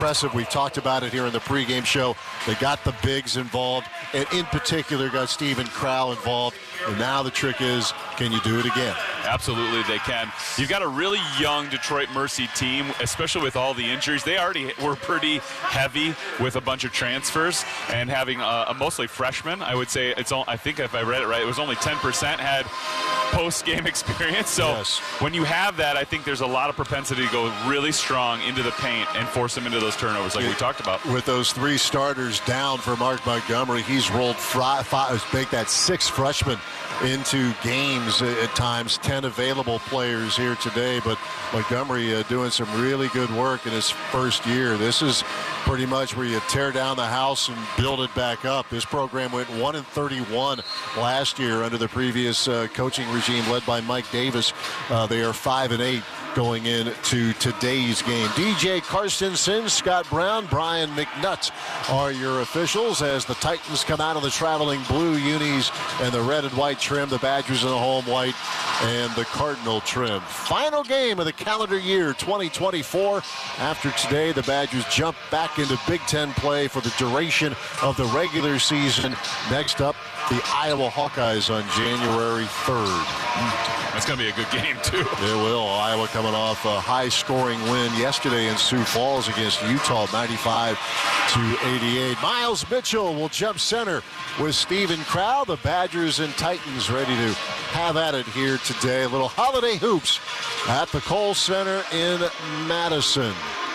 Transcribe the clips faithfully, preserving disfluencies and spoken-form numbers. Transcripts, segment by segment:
Impressive. We've talked about it here in the pregame show. They got the bigs involved, and in particular got Steven Crowl involved. And now the trick is, can you do it again? Absolutely, they can. You've got a really young Detroit Mercy team, especially with all the injuries. They already were pretty heavy with a bunch of transfers and having a, a mostly freshmen. I would say it's all, I think if I read it right, it was only ten percent had post-game experience. So yes. When you have that, I think there's a lot of propensity to go really strong into the paint and force them into those turnovers like we talked about. With those three starters down for Mark Montgomery, he's rolled five, five, make that six freshmen into games at times, ten available players here today, but Montgomery uh, doing some really good work in his first year. This is pretty much where you tear down the house and build it back up. This program went one and thirty-one last year under the previous uh, coaching regime led by Mike Davis. Uh, they are five and eight going into today's game. D J Carstensen, Scott Brown, Brian McNutt are your officials as the Titans come out of the traveling blue unis and the red and white trim, the Badgers in the home white and the Cardinal trim. Final game of the calendar year twenty twenty-four. After today, the Badgers jump back into Big Ten play for the duration of the regular season. Next up, the Iowa Hawkeyes on January third. That's going to be a good game, too. It will. Iowa coming off a high-scoring win yesterday in Sioux Falls against Utah, ninety-five to eighty-eight. Miles Mitchell will jump center with Steven Crowl. The Badgers and Titans ready to have at it here today. A little holiday hoops at the Kohl Center in Madison.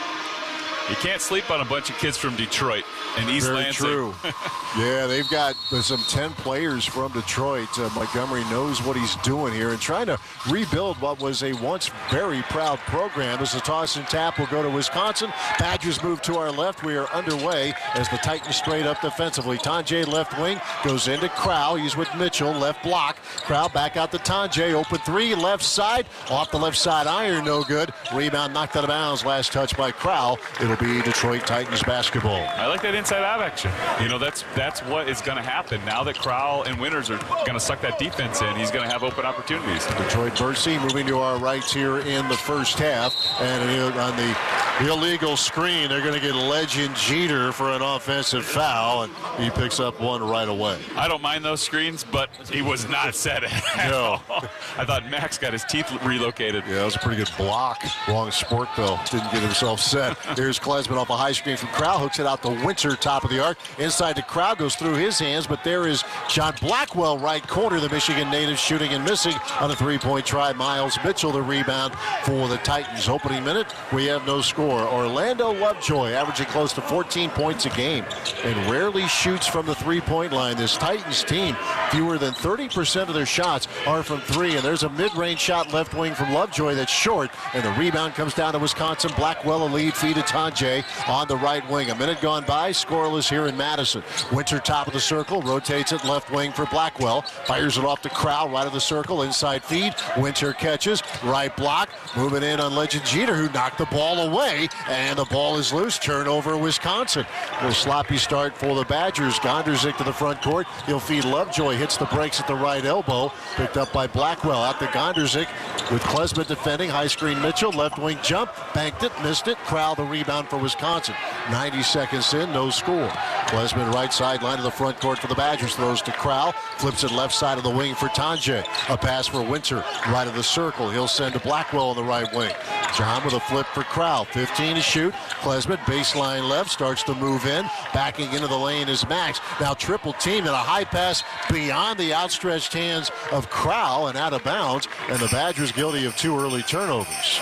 You can't sleep on a bunch of kids from Detroit and East Very Lansing. true. Yeah, they've got some ten players from Detroit. Uh, Montgomery knows what he's doing here and trying to rebuild what was a once very proud program. As the toss and tap will go to Wisconsin. Badgers move to our left. We are underway as the Titans straight up defensively. Tonje left wing goes into Crowl. He's with Mitchell, left block. Crowl back out to Tonje. Open three, left side. Off the left side iron, no good. Rebound knocked out of bounds. Last touch by Crowl. It'll be Detroit Titans basketball. I like that inside out action. You know, that's that's what is going to happen. Now that Crowl and Winters are going to suck that defense in, he's going to have open opportunities. Detroit Mercy moving to our rights here in the first half. And on the illegal screen, they're going to get Legend Jeter for an offensive foul, and he picks up one right away. I don't mind those screens, but he was not set at No. all. I thought Max got his teeth relocated. Yeah, that was a pretty good block. Wrong sport, though. Didn't get himself set. Here's Klesman off a high screen from Crowl. Hooks it out to Winter, top of the arc. Inside to Crowl, goes through his hands, but there is John Blackwell, right corner. The Michigan native shooting and missing on a three-point try. Miles Mitchell, the rebound for the Titans. Opening minute, we have no score. Orlando Lovejoy averaging close to fourteen points a game and rarely shoots from the three-point line. This Titans team, fewer than thirty percent of their shots are from three, and there's a mid-range shot left wing from Lovejoy that's short, and the rebound comes down to Wisconsin. Blackwell a lead, feed to Tonje on the right wing. A minute gone by, scoreless here in Madison. Winter top of the circle, rotates it left wing for Blackwell, fires it off to Crowl, right of the circle, inside feed. Winter catches, right block, moving in on Legend Jeter, who knocked the ball away, and the ball is loose. Turnover, Wisconsin. A little sloppy start for the Badgers. Gonderzik to the front court. He'll feed Lovejoy, hits the brakes at the right elbow, picked up by Blackwell. Out to Gonderzik with Klesman defending. High screen Mitchell, left wing jump, banked it, missed it. Crowl the rebound for Wisconsin. ninety seconds in, no score. Klesman right sideline to the front court for the Badgers, throws to Crowl, flips it left side of the wing for Tonje. A pass for Winter, right of the circle. He'll send to Blackwell on the right wing. John with a flip for Crowl, fifteen to shoot. Klesman baseline left, starts to move in. Backing into the lane is Max. Now triple team and a high pass beyond the outstretched hands of Crowl and out of bounds. And the Badgers guilty of two early turnovers.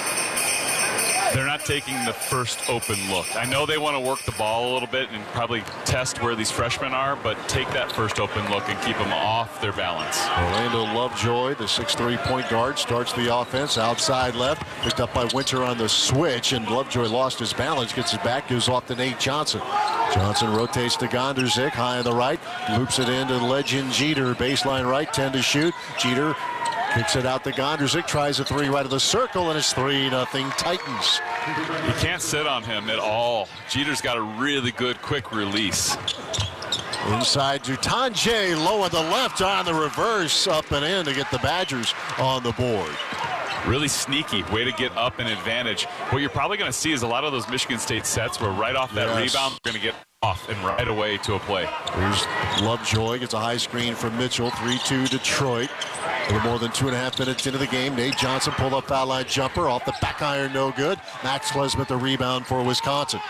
They're not taking the first open look. I know they want to work the ball a little bit and probably test where these freshmen are, but take that first open look and keep them off their balance. Orlando Lovejoy, the six three point guard, starts the offense outside left, picked up by Winter on the switch, and Lovejoy lost his balance, gets it back, gives off to Nate Johnson. Johnson rotates to Gonderzik, high on the right, loops it into Legend Jeter, baseline right, ten to shoot. Jeter kicks it out to Gonderzik, tries a three right of the circle, and it's three nothing Titans. You can't sit on him at all. Jeter's got a really good quick release. Inside to Tonje, low on the left, on the reverse, up and in to get the Badgers on the board. really sneaky way to get up an advantage. What you're probably going to see is a lot of those Michigan State sets where right off that yes. rebound, they're going to get off and right away to a play. Here's Lovejoy, gets a high screen from Mitchell. three two Detroit. A little more than two and a half minutes into the game. Nate Johnson pulled up foul line jumper off the back iron, no good. Max Klesmit the rebound for Wisconsin.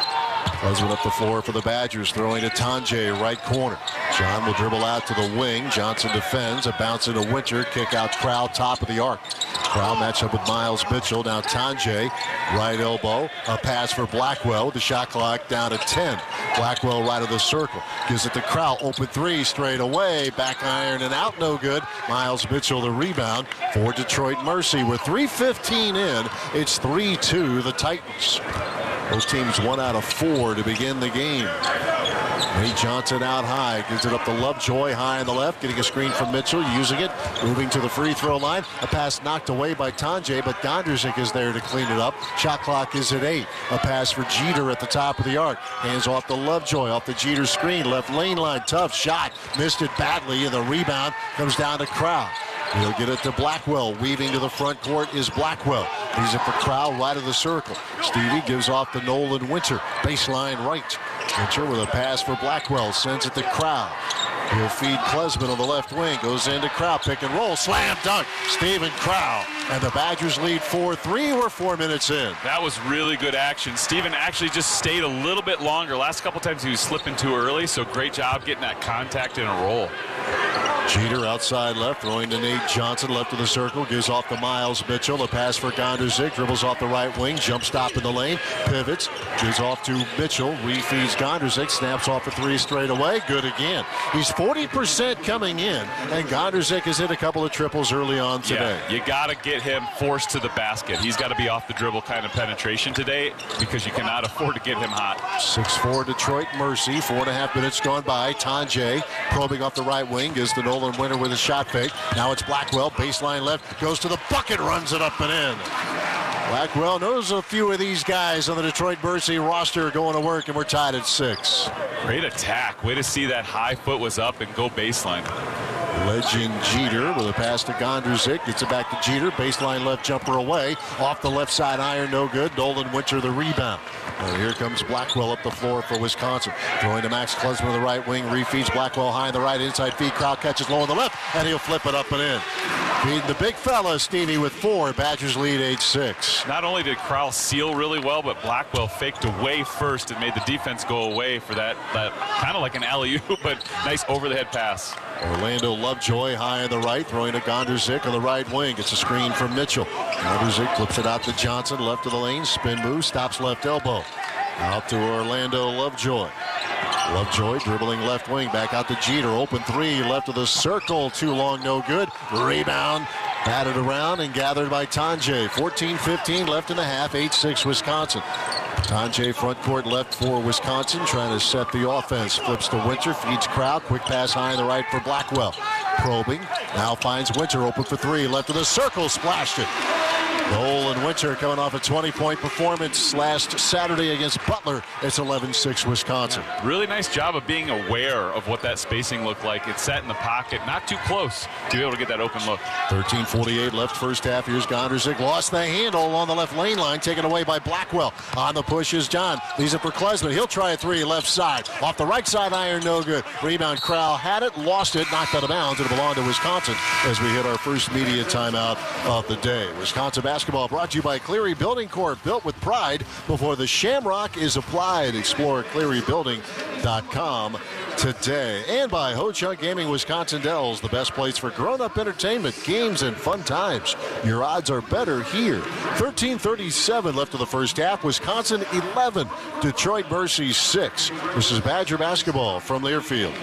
Klesmit up the floor for the Badgers, throwing to Tanjay, right corner. John will dribble out to the wing. Johnson defends, a bounce into Winter, kick out Crowell, top of the arc. Crowell match up with Miles Mitchell. Now Tanjay, right elbow, a pass for Blackwell. The shot clock down to ten. Blackwell right of the circle, gives it to Crowell, open three straight away, back iron and out, no good. Miles Mitchell the rebound for Detroit Mercy. We're three fifteen in, it's three two the Titans. Both teams one out of four to begin the game. Nate Johnson out high, gives it up to Lovejoy, high on the left, getting a screen from Mitchell, using it, moving to the free throw line. A pass knocked away by Tanjay, but Gonderzik is there to clean it up. Shot clock is at eight. A pass for Jeter at the top of the arc. Hands off to Lovejoy, off the Jeter screen, left lane line, tough shot. Missed it badly, and the rebound comes down to Crowell. He'll get it to Blackwell. Weaving to the front court is Blackwell. Leaves it for Crowell, right of the circle. Stevie gives off to Nolan Winter. Baseline right. Winter with a pass for Blackwell. Sends it to Crowell. He'll feed Klesmit on the left wing. Goes into Crowell. Pick and roll. Slam dunk. Steven Crowell. And the Badgers lead four three. We're four minutes in. That was really good action. Steven actually just stayed a little bit longer. Last couple times he was slipping too early, so great job getting that contact in a roll. Jeter outside left, throwing to Nate Johnson, left of the circle, gives off to Miles Mitchell. A pass for Gonderzik, dribbles off the right wing, jump stop in the lane, pivots, gives off to Mitchell, refeeds Gonderzik, snaps off a three straight away, good again. He's forty percent coming in, and Gonderzik has hit a couple of triples early on today. Yeah, you got to get him forced to the basket. He's got to be off the dribble kind of penetration today because you cannot afford to get him hot. six four Detroit Mercy, four and a half minutes gone by. Tanjay probing off the right wing, gives to Nolan Winter with a shot fake. Now it's Blackwell, baseline left, goes to the bucket, runs it up and in. Blackwell knows a few of these guys on the Detroit Mercy roster going to work, and we're tied at six. Great attack. Way to see that high foot was up and go baseline. Legend Jeter with a pass to Gonderzik. Gets it back to Jeter. Baseline left jumper away. Off the left side iron, no good. Nolan Winter the rebound. And here comes Blackwell up the floor for Wisconsin. Throwing to Max Klesmit on the right wing. Refeeds Blackwell high on the right. Inside feed. Crowell catches low on the left. And he'll flip it up and in. Feeding the big fella, Stevie, with four. Badgers lead eight six. Not only did Crowell seal really well, but Blackwell faked away first and made the defense go away for that, that kind of like an alley-oop, but nice over-the-head pass. Orlando Lovejoy high on the right, throwing to Gonderzik on the right wing. It's a screen from Mitchell. Gonderzik flips it out to Johnson, left of the lane, spin move, stops left elbow. Out to Orlando Lovejoy. Lovejoy dribbling left wing, back out to Jeter. Open three, left of the circle, too long, no good. Rebound, batted around and gathered by Tanjay. fourteen fifteen left in the half, eight six Wisconsin. Tanjay front court left for Wisconsin, trying to set the offense. Flips to Winter, feeds Crowell. Quick pass high on the right for Blackwell. Probing, now finds Winter, open for three, left of the circle, splashed it. Nolan Winter coming off a twenty-point performance last Saturday against Butler. It's eleven six Wisconsin. Yeah, really nice job of being aware of what that spacing looked like. It's set in the pocket, not too close to be able to get that open look. thirteen forty-eight left first half. Here's Gonderzik. Lost the handle on the left lane line, taken away by Blackwell. On the push is John. Leaves it for Klesmit. He'll try a three left side. Off the right side iron, no good. Rebound, Crowell had it, lost it, knocked out of bounds. It'll belong to Wisconsin as we hit our first media timeout of the day. Wisconsin basketball brought to you by Cleary Building Corp. Built with pride before the shamrock is applied. Explore cleary building dot com today. And by Ho Chunk Gaming Wisconsin Dells, the best place for grown-up entertainment, games, and fun times. Your odds are better here. thirteen thirty-seven left of the first half. Wisconsin eleven, Detroit Mercy six. This is Badger basketball from Learfield.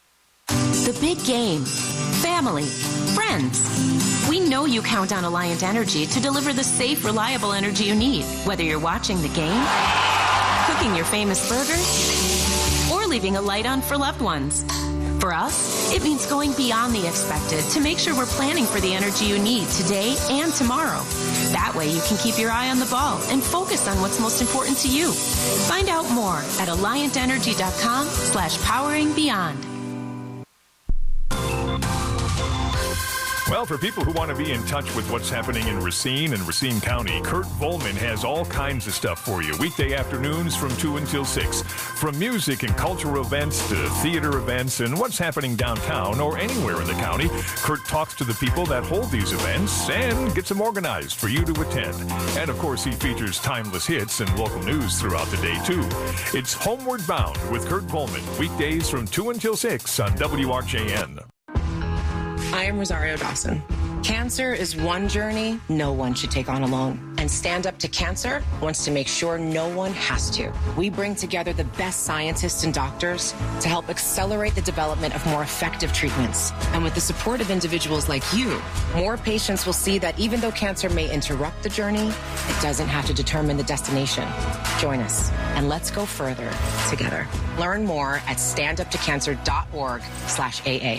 The big game, family, friends. We know you count on Alliant Energy to deliver the safe, reliable energy you need, whether you're watching the game, cooking your famous burger, or leaving a light on for loved ones. For us, it means going beyond the expected to make sure we're planning for the energy you need today and tomorrow. That way you can keep your eye on the ball and focus on what's most important to you. Find out more at alliant energy dot com slash powering beyond. Well, for people who want to be in touch with what's happening in Racine and Racine County, Kurt Volman has all kinds of stuff for you. Weekday afternoons from two until six. From music and cultural events to theater events and what's happening downtown or anywhere in the county, Kurt talks to the people that hold these events and gets them organized for you to attend. And, of course, he features timeless hits and local news throughout the day, too. It's Homeward Bound with Kurt Volman, weekdays from two until six on W R J N. I am Rosario Dawson. Cancer is one journey no one should take on alone. And Stand Up to Cancer wants to make sure no one has to. We bring together the best scientists and doctors to help accelerate the development of more effective treatments. And with the support of individuals like you, more patients will see that even though cancer may interrupt the journey, it doesn't have to determine the destination. Join us and let's go further together. Learn more at standuptocancer.org slash AA.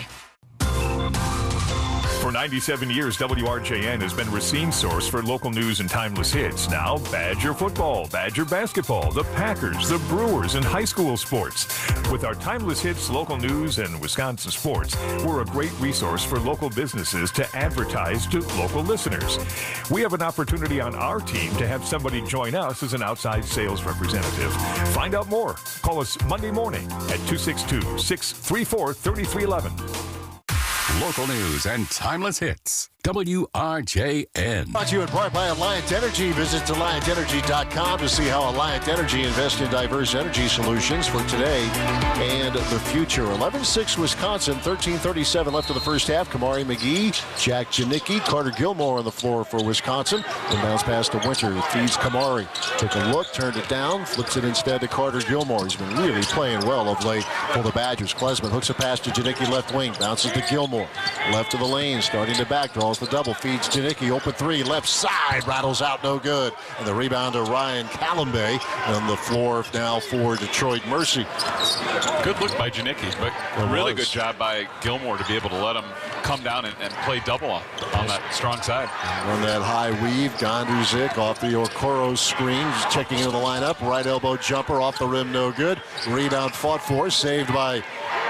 For ninety-seven years, W R J N has been Racine's source for local news and timeless hits. Now, Badger football, Badger basketball, the Packers, the Brewers, and high school sports. With our timeless hits, local news, and Wisconsin sports, we're a great resource for local businesses to advertise to local listeners. We have an opportunity on our team to have somebody join us as an outside sales representative. Find out more. Call us Monday morning at two six two, six three four, three three one one. Local news and timeless hits. W R J N. Brought to you in part by Alliant Energy. Visit alliant energy dot com to see how Alliant Energy invests in diverse energy solutions for today and the future. eleven six Wisconsin, thirteen thirty-seven left of the first half. Kamari McGee, Jack Janicki, Carter Gilmore on the floor for Wisconsin. And bounce pass to Winter. Feeds Kamari. Took a look, turned it down, flips it instead to Carter Gilmore. He's been really playing well of late for the Badgers. Klesman hooks a pass to Janicki left wing. Bounces to Gilmore. Left of the lane, starting to back, draws the double, feeds Janicki, open three, left side, rattles out, no good. And the rebound to Ryan Callambay on the floor now for Detroit Mercy. Good look by Janicki, but It a really was. good job by Gilmore to be able to let him come down and, and play double on, on that strong side. On that high weave, Gondruzik off the Okoro screen, just checking into the lineup, right elbow jumper off the rim, no good. Rebound fought for, saved by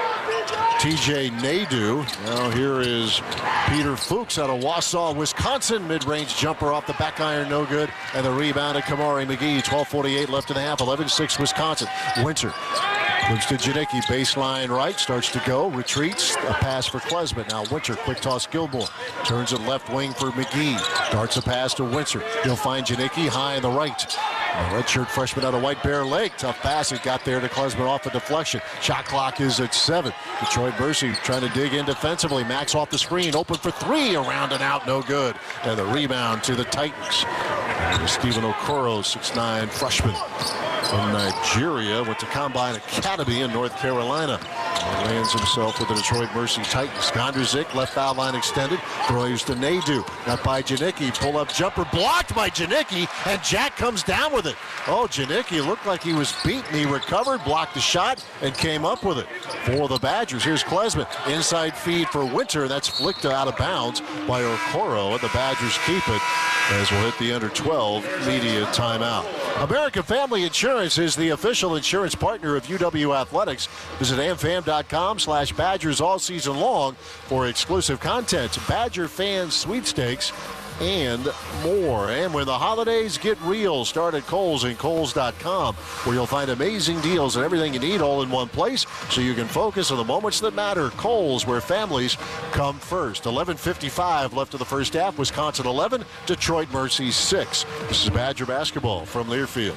T J Nadeau. Now here is Peter Fuchs out of Wausau, Wisconsin. Mid-range jumper off the back iron, no good. And the rebound to Kamari McGee. twelve forty-eight left in the half. eleven six Wisconsin. Winter looks to Janicki. Baseline right. Starts to go. Retreats. A pass for Klesman. Now Winter. Quick toss Gilmore. Turns it left wing for McGee. Darts a pass to Winter. He'll find Janicki high on the right. A redshirt freshman out of White Bear Lake. Tough pass. It got there to Klesman off a deflection. Shot clock is at seven. Detroit Mercy trying to dig in defensively. Max off the screen. Open for three. Around and out. No good. And the rebound to the Titans. And Stephen Okoro, six nine freshman from Nigeria. Went to Combine Academy in North Carolina. And lands himself with the Detroit Mercy Titans. Gondruzik, left foul line extended. Throws to Nadeau. Not by Janicki. Pull up jumper blocked by Janicki. And Jack comes down with it. Oh, Janicki looked like he was beaten. He recovered, blocked the shot, and came up with it for the Badgers. Here's Klesman. Inside feed for Winter. That's flicked out of bounds by Okoro. And the Badgers keep it as we'll hit the under twelve media timeout. American Family Insurance is the official insurance partner of U W Athletics. Visit amfam.com slash Badgers all season long for exclusive content, Badger fan sweepstakes, and more. And when the holidays get real, start at Kohl's and Kohl's dot com, where you'll find amazing deals and everything you need all in one place so you can focus on the moments that matter. Kohl's, where families come first. eleven fifty-five left of the first half. Wisconsin eleven, Detroit Mercy six. This is Badger basketball from Learfield.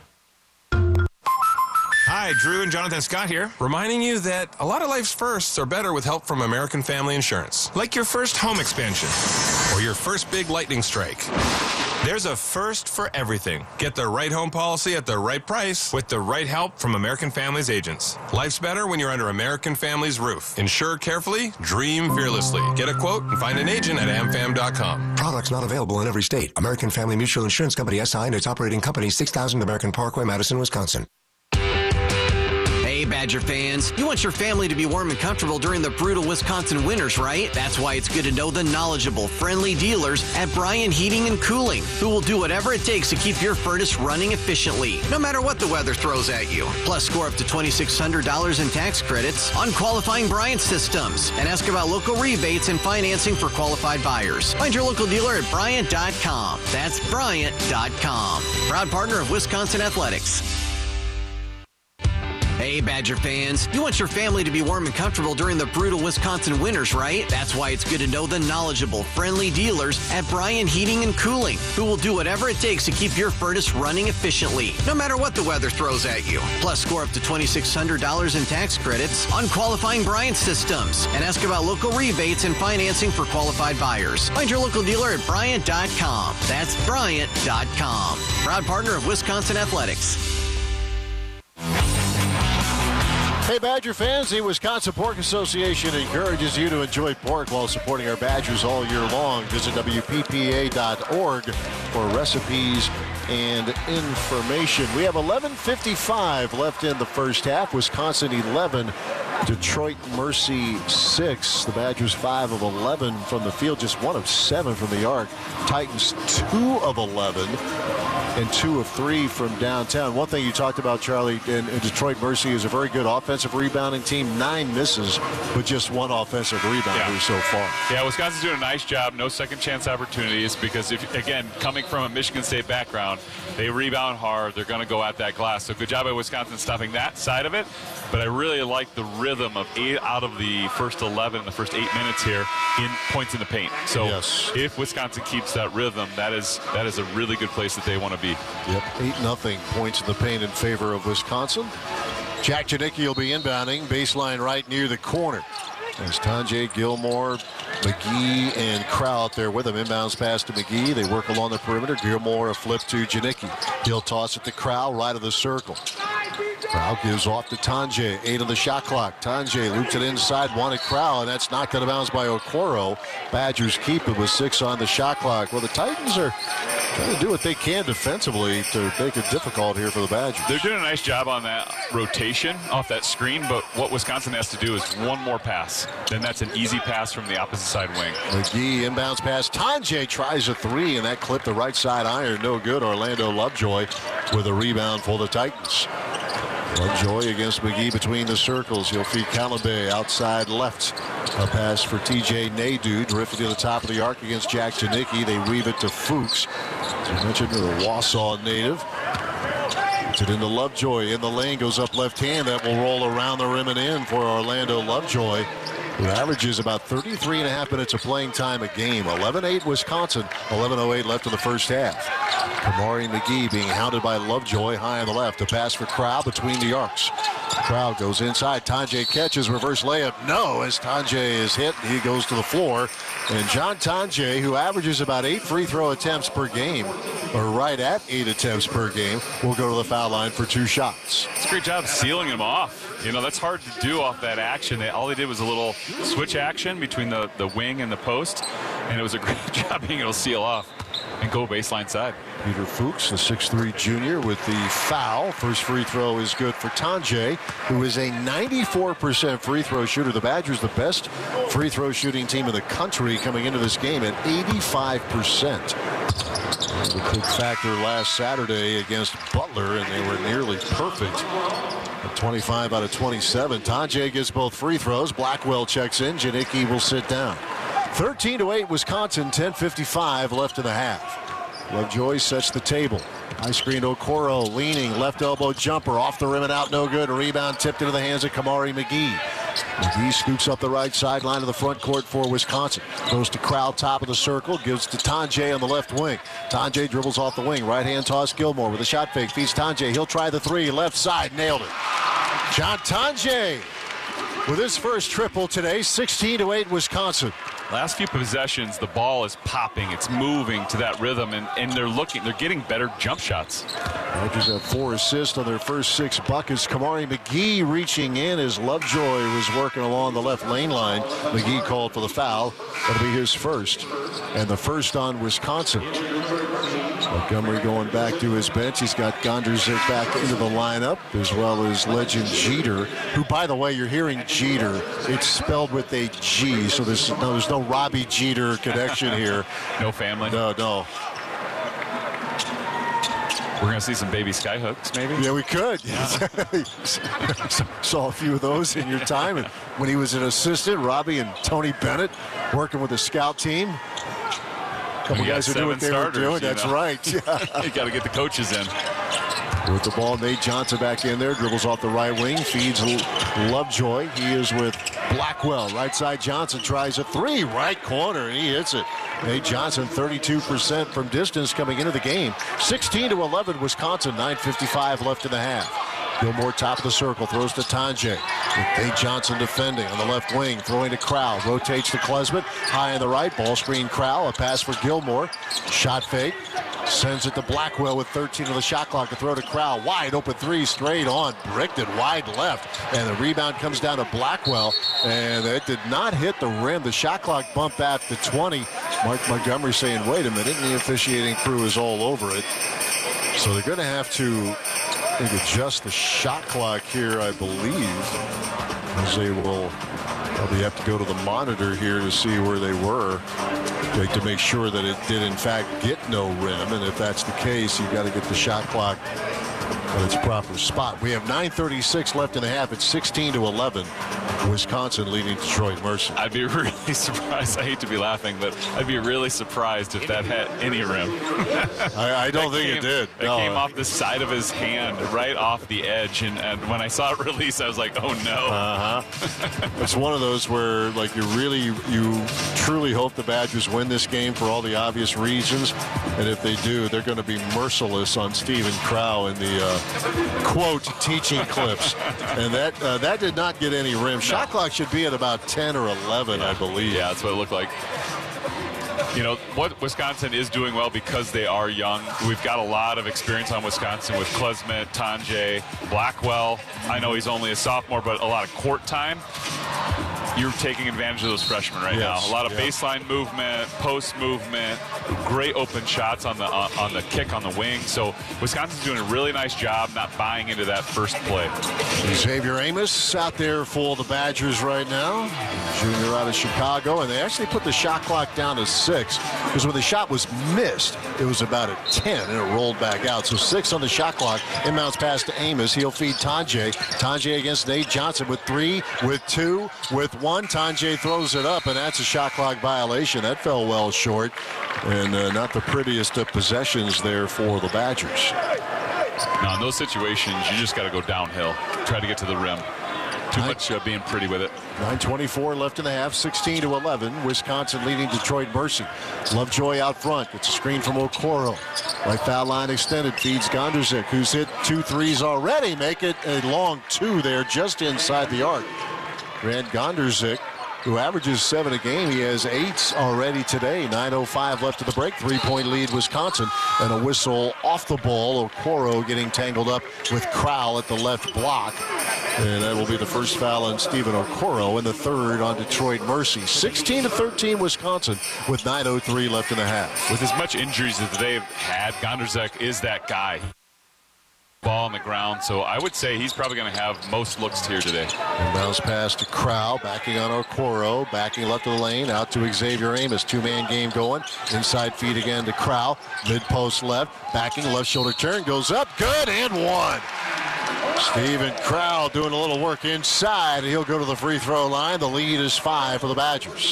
Hi, Drew and Jonathan Scott here, reminding you that a lot of life's firsts are better with help from American Family Insurance. Like your first home expansion or your first big lightning strike. There's a first for everything. Get the right home policy at the right price with the right help from American Family's agents. Life's better when you're under American Family's roof. Insure carefully, dream fearlessly. Get a quote and find an agent at am fam dot com. Products not available in every state. American Family Mutual Insurance Company, S I and its operating company, six thousand American Parkway, Madison, Wisconsin. Hey, Badger fans, you want your family to be warm and comfortable during the brutal Wisconsin winters, right? That's why it's good to know the knowledgeable, friendly dealers at Bryant Heating and Cooling, who will do whatever it takes to keep your furnace running efficiently, no matter what the weather throws at you. Plus, score up to two thousand six hundred dollars in tax credits on qualifying Bryant systems, and ask about local rebates and financing for qualified buyers. Find your local dealer at Bryant dot com. That's Bryant dot com. Proud partner of Wisconsin Athletics. Hey, Badger fans, you want your family to be warm and comfortable during the brutal Wisconsin winters, right? That's why it's good to know the knowledgeable, friendly dealers at Bryant Heating and Cooling, who will do whatever it takes to keep your furnace running efficiently, no matter what the weather throws at you. Plus, score up to two thousand six hundred dollars in tax credits on qualifying Bryant systems, and ask about local rebates and financing for qualified buyers. Find your local dealer at Bryant dot com. That's Bryant dot com. Proud partner of Wisconsin Athletics. Hey, Badger fans, the Wisconsin Pork Association encourages you to enjoy pork while supporting our Badgers all year long. Visit W P P A dot org for recipes and information. We have eleven fifty-five left in the first half. Wisconsin eleven, Detroit Mercy six. The Badgers five of eleven from the field, just one of seven from the arc. Titans two of eleven. And two of three from downtown. One thing you talked about, Charlie, in, in Detroit Mercy is a very good offensive rebounding team. Nine misses, but just one offensive rebounder yeah. so far. Yeah, Wisconsin's doing a nice job. No second chance opportunities because, if again, coming from a Michigan State background, they rebound hard. They're going to go at that glass. So good job by Wisconsin stopping that side of it. But I really like the rhythm of eight out of the first eleven in the first eight minutes here in points in the paint. So yes. if Wisconsin keeps that rhythm, that is that is a really good place that they want to be. Yep, eight nothing points in the paint in favor of Wisconsin. Jack Janicki will be inbounding, baseline right near the corner. There's Tonje, Gilmore, McGee, and Crowell out there with him. Inbounds pass to McGee. They work along the perimeter. Gilmore a flip to Janicki. He'll toss it to Crowell, right of the circle. Crowell gives off to Tonje. Eight on the shot clock. Tonje loops it inside, wanted Crowell, and that's knocked out of bounds by Okoro. Badgers keep it with six on the shot clock. Well, the Titans are trying to do what they can defensively to make it difficult here for the Badgers. They're doing a nice job on that rotation off that screen, but what Wisconsin has to do is one more pass. Then that's an easy pass from the opposite side wing. McGee inbounds pass. Tonje tries a three, and that clipped the right side iron. No good. Orlando Lovejoy with a rebound for the Titans. Lovejoy against McGee between the circles. He'll feed Calabay outside left. A pass for T J Nadeau. Drifted to the top of the arc against Jack Janicki. They weave it to Fuchs. As I mentioned, the Wausau native. Puts it into Lovejoy. In the lane, goes up left hand. That will roll around the rim and in for Orlando Lovejoy, who averages about thirty-three and a half minutes of playing time a game. eleven eight Wisconsin, eleven oh eight left in the first half. Kamari McGee being hounded by Lovejoy high on the left. A pass for Crowell between the arcs. Crowell goes inside. Tonje catches, reverse layup. No, as Tonje is hit, he goes to the floor. And John Tonje, who averages about eight free throw attempts per game, or right at eight attempts per game, will go to the foul line for two shots. It's a great job sealing him off. You know, that's hard to do off that action. They, all they did was a little switch action between the, the wing and the post, and it was a great job being able to seal off and go baseline side. Peter Fuchs, the six three junior, with the foul. First free throw is good for Tonje, who is a ninety-four percent free throw shooter. The Badgers, the best free throw shooting team in the country coming into this game at eighty-five percent. It was a big factor last Saturday against Butler, and they were nearly perfect. At twenty-five out of twenty-seven. Tonje gets both free throws. Blackwell checks in. Janicki will sit down. thirteen to eight Wisconsin, ten fifty-five left in the half. Lovejoy sets the table. High screen Okoro leaning, left elbow jumper off the rim and out, no good. A rebound tipped into the hands of Kamari McGee. McGee scoots up the right sideline of the front court for Wisconsin. Goes to Crowell, top of the circle, gives to Tonje on the left wing. Tonje dribbles off the wing, right hand toss. Gilmore with a shot fake, feeds Tonje. He'll try the three, left side, nailed it. John Tonje with his first triple today, sixteen to eight Wisconsin. Last few possessions, the ball is popping. It's moving to that rhythm, and, and they're looking, they're getting better jump shots. Badgers have four assists on their first six buckets. Kamari McGee reaching in as Lovejoy was working along the left lane line. McGee called for the foul. That'll be his first, and the first on Wisconsin. Montgomery going back to his bench. He's got Gonderzik back into the lineup, as well as legend Jeter, who, by the way, you're hearing Jeter. It's spelled with a G, so there's no, there's no Robbie Jeter connection here. No family? No, no. We're going to see some baby skyhooks, maybe? Yeah, we could. Yeah. Saw a few of those in your time. And when he was an assistant, Robbie and Tony Bennett working with the scout team. A couple guys who knew what they were doing. That's know. right. Yeah. You got to get the coaches in. With the ball, Nate Johnson back in there. Dribbles off the right wing. Feeds Lovejoy. He is with Blackwell. Right side, Johnson tries a three. Right corner, and he hits it. Nate Johnson, thirty-two percent from distance coming into the game. sixteen to eleven, Wisconsin. nine fifty-five left in the half. Gilmore, top of the circle, throws to Tanjay. With Nate Johnson defending on the left wing, throwing to Crowell. Rotates to Klesmit. High on the right. Ball screen, Crowell. A pass for Gilmore. Shot fake. Sends it to Blackwell with thirteen of the shot clock to throw to Crowell. Wide open three, straight on. Bricked it wide left. And the rebound comes down to Blackwell. And it did not hit the rim. The shot clock bumped back to twenty. Mark Montgomery saying, wait a minute. And the officiating crew is all over it. So they're going to have to I think, adjust the shot clock here, I believe. As they will probably have to go to the monitor here to see where they were. Like to make sure that it did in fact get no rim, and if that's the case, you've got to get the shot clock at its proper spot. We have nine thirty-six left in the half. It's sixteen to eleven. Wisconsin leading Detroit Mercy. I'd be really surprised. I hate to be laughing, but I'd be really surprised if that had any rim. I, I don't think came, it did. It no. came off the side of his hand, right off the edge, and, and when I saw it release, I was like, oh no. Uh-huh. It's one of those where, like, you really, you truly hope the Badgers win this game for all the obvious reasons, and if they do, they're going to be merciless on Stephen Crow in the uh, quote teaching clips, and that uh, that did not get any rim. Shot clock should be at about ten or eleven, yeah. I believe. Yeah, that's what it looked like. You know, what Wisconsin is doing well because they are young. We've got a lot of experience on Wisconsin with Klesmit, Tanjay, Blackwell. I know he's only a sophomore, but a lot of court time. You're taking advantage of those freshmen right yes. now. A lot of yeah. baseline movement, post movement, great open shots on the uh, on the kick on the wing. So Wisconsin's doing a really nice job not buying into that first play. Xavier Amos out there for the Badgers right now. Junior out of Chicago, and they actually put the shot clock down to six because when the shot was missed, it was about at ten, and it rolled back out. So six on the shot clock. Inbounds pass to Amos. He'll feed Tanjay. Tanjay against Nate Johnson with three, with two, with one. Tanjay throws it up, and that's a shot clock violation. That fell well short, and uh, not the prettiest of possessions there for the Badgers. Now, in those situations, you just got to go downhill. Try to get to the rim. Too much uh, being pretty with it. nine twenty-four left in the half, sixteen to eleven. Wisconsin leading Detroit Mercy. Lovejoy out front. It's a screen from Okoro. Right foul line extended. Feeds Gonderzik, who's hit two threes already. Make it a long two there just inside the arc. Grant Gonderzik, who averages seven a game. He has eight already today. nine oh five left of the break. Three-point lead, Wisconsin. And a whistle off the ball. Okoro getting tangled up with Crowell at the left block. And that will be the first foul on Stephen Okoro and the third on Detroit Mercy. sixteen to thirteen, Wisconsin with nine oh three left in the half. With as much injuries as they've had, Gonderzik is that guy. Ball on the ground, so I would say he's probably going to have most looks here today. And bounce pass to Crowell, backing on Okoro, backing left of the lane, out to Xavier Amos. Two-man game going. Inside feed again to Crowell. Mid-post left, backing left shoulder turn, goes up, good, and one. Stephen Crowell doing a little work inside. He'll go to the free throw line. The lead is five for the Badgers.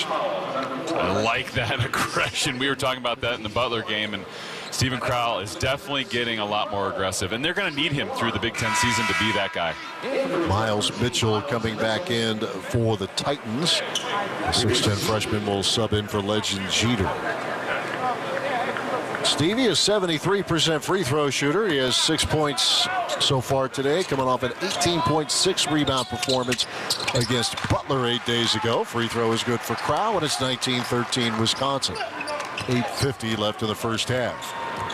I like that aggression. We were talking about that in the Butler game, and Stephen Crowell is definitely getting a lot more aggressive, and they're going to need him through the Big Ten season to be that guy. Miles Mitchell coming back in for the Titans. The six ten freshman will sub in for legend Jeter. Stevie is seventy-three percent free throw shooter. He has six points so far today, coming off an eighteen point six rebound performance against Butler eight days ago. Free throw is good for Crowell, and it's nineteen thirteen Wisconsin. eight fifty left in the first half.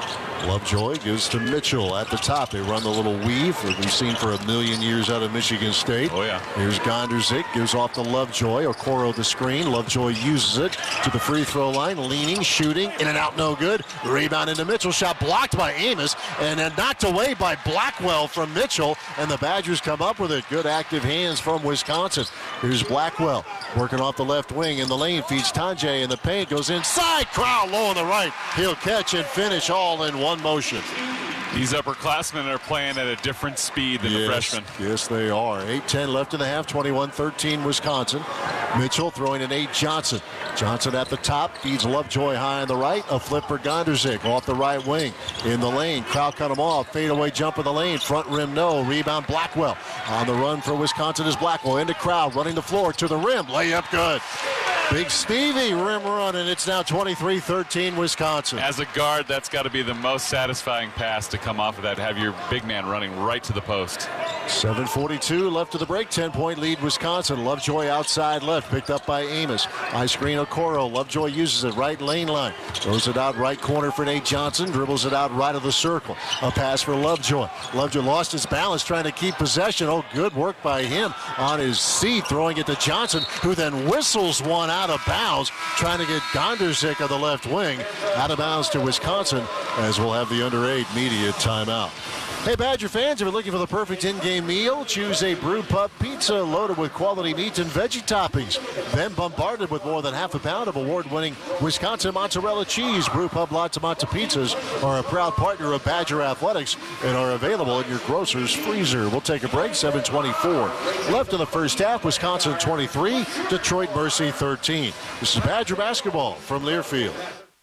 Lovejoy gives to Mitchell at the top. They run the little weave that we've seen for a million years out of Michigan State. Oh, yeah. Here's Gonderzik, gives off to Lovejoy. Okoro the screen. Lovejoy uses it to the free throw line, leaning, shooting, in and out, no good. Rebound into Mitchell. Shot blocked by Amos, and then knocked away by Blackwell from Mitchell, and the Badgers come up with it. Good active hands from Wisconsin. Here's Blackwell working off the left wing in the lane, feeds Tanjay in the paint, goes inside. Crowd low on the right. He'll catch and finish all in one motion. These upperclassmen are playing at a different speed than yes, the freshmen. Yes, they are. eight ten left in the half, twenty-one thirteen Wisconsin. Mitchell throwing to Nate Johnson. Johnson at the top, feeds Lovejoy high on the right. A flip for Gonderzik off the right wing. In the lane, Crowd cut him off. Fadeaway jump in the lane. Front rim, no. Rebound, Blackwell. On the run for Wisconsin is Blackwell. Into Crowd, running the floor to the rim. Layup good. Big Stevie rim run, and it's now twenty-three thirteen Wisconsin. As a guard, that's got to be the most satisfying pass to come off of that, have your big man running right to the post. seven forty-two left to the break, ten-point lead Wisconsin. Lovejoy outside left, picked up by Amos. High screen Okoro. Lovejoy uses it, right lane line. Throws it out right corner for Nate Johnson, dribbles it out right of the circle. A pass for Lovejoy. Lovejoy lost his balance trying to keep possession. Oh, good work by him on his seat, throwing it to Johnson, who then whistles one out of bounds, trying to get Gonderzik of the left wing out of bounds to Wisconsin, as we'll have the under eight media timeout. Hey, Badger fans, if you're looking for the perfect in-game meal, choose a Brew Pub pizza loaded with quality meats and veggie toppings. Then bombarded with more than half a pound of award-winning Wisconsin mozzarella cheese. Brew Pub Latte-Mata pizzas are a proud partner of Badger Athletics and are available in your grocer's freezer. We'll take a break, seven twenty-four left in the first half. Wisconsin twenty-three, Detroit Mercy thirteen. This is Badger basketball from Learfield.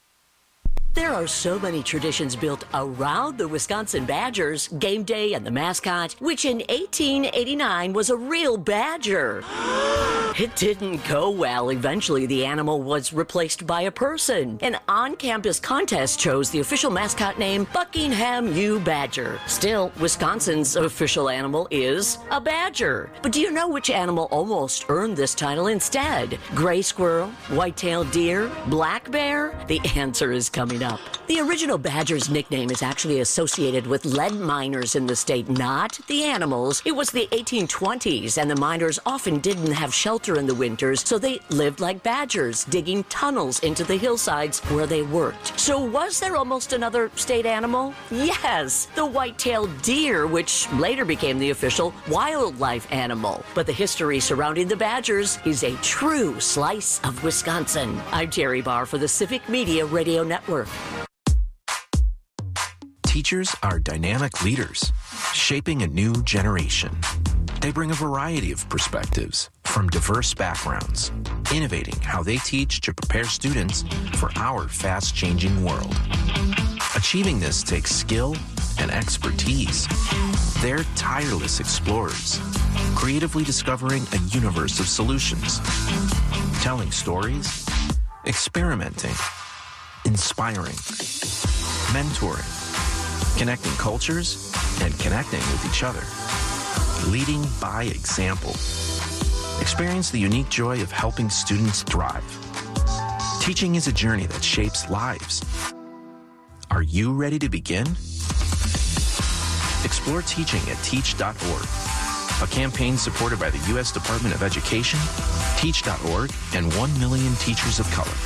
There are so many traditions built around the Wisconsin Badgers, game day and the mascot, which in eighteen eighty-nine was a real badger. It didn't go well. Eventually, the animal was replaced by a person. An on-campus contest chose the official mascot name Buckingham U. Badger. Still, Wisconsin's official animal is a badger. But do you know which animal almost earned this title instead? Gray squirrel, white-tailed deer, black bear? The answer is coming up. The original badger's nickname is actually associated with lead miners in the state, not the animals. It was the eighteen twenties, and the miners often didn't have shelter in the winters, so they lived like badgers, digging tunnels into the hillsides where they worked. So was there almost another state animal? Yes, the white-tailed deer, which later became the official wildlife animal. But the history surrounding the Badgers is a true slice of Wisconsin. I'm Terry Barr for the Civic Media Radio Network. Teachers are dynamic leaders, shaping a new generation. They bring a variety of perspectives from diverse backgrounds, innovating how they teach to prepare students for our fast-changing world. Achieving this takes skill and expertise. They're tireless explorers, creatively discovering a universe of solutions, telling stories, experimenting, inspiring, mentoring, connecting cultures, and connecting with each other. Leading by example. Experience the unique joy of helping students thrive. Teaching is a journey that shapes lives. Are you ready to begin? Explore teaching at teach dot org, a campaign supported by the U S Department of Education, teach dot org, and one million teachers of color.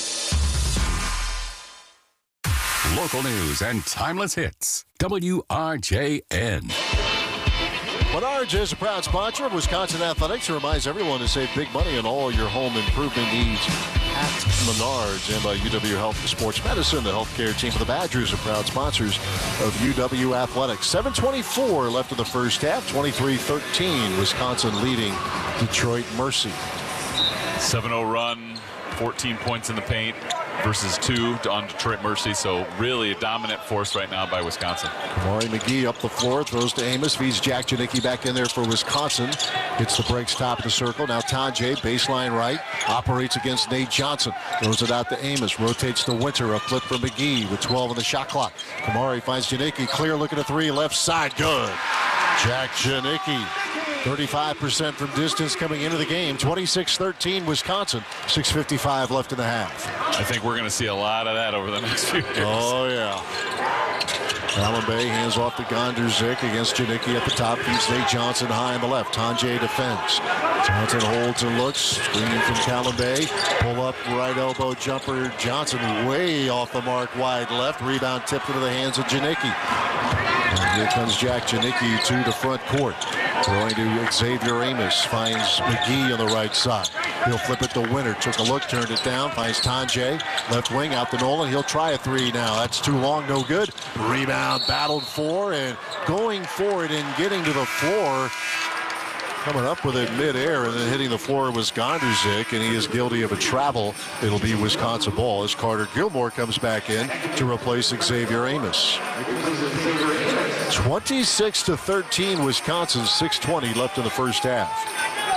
Local news and timeless hits. W R J N. Menards is a proud sponsor of Wisconsin Athletics and reminds everyone to save big money on all your home improvement needs at Menards. And by U W Health and Sports Medicine, the healthcare team for the Badgers are proud sponsors of U W Athletics. seven twenty-four left in the first half, twenty-three thirteen. Wisconsin leading Detroit Mercy. seven oh run, fourteen points in the paint versus two on Detroit Mercy, so really a dominant force right now by Wisconsin. Kamari McGee up the floor, throws to Amos, feeds Jack Janicki back in there for Wisconsin. Hits the breaks top of the circle. Now Tanjay, baseline right, operates against Nate Johnson. Throws it out to Amos, rotates to Winter, a flip for McGee with twelve on the shot clock. Kamari finds Janicki, clear look at a three, left side, good. Jack Janicki. thirty-five percent from distance coming into the game. twenty-six thirteen Wisconsin. six fifty-five left in the half. I think we're going to see a lot of that over the next few years. Oh, yeah. Kalembe hands off to Gonderzik against Janicki at the top. Feeds Nate Johnson high on the left. Tanjay defends. Johnson holds and looks. Screen from Kalembe. Pull up right elbow jumper. Johnson way off the mark wide left. Rebound tipped into the hands of Janicki. And here comes Jack Janicki to the front court. Throwing to Xavier Amos. Finds McGee on the right side. He'll flip it to Winter. Took a look, turned it down. Finds Tanjay. Left wing out to Nolan. He'll try a three now. That's too long, no good. Rebound battled for, and going for it and getting to the floor. Coming up with it midair and then hitting the floor was Gonderzik, and he is guilty of a travel. It'll be Wisconsin ball as Carter Gilmore comes back in to replace Xavier Amos. twenty-six to thirteen Wisconsin, six twenty left in the first half.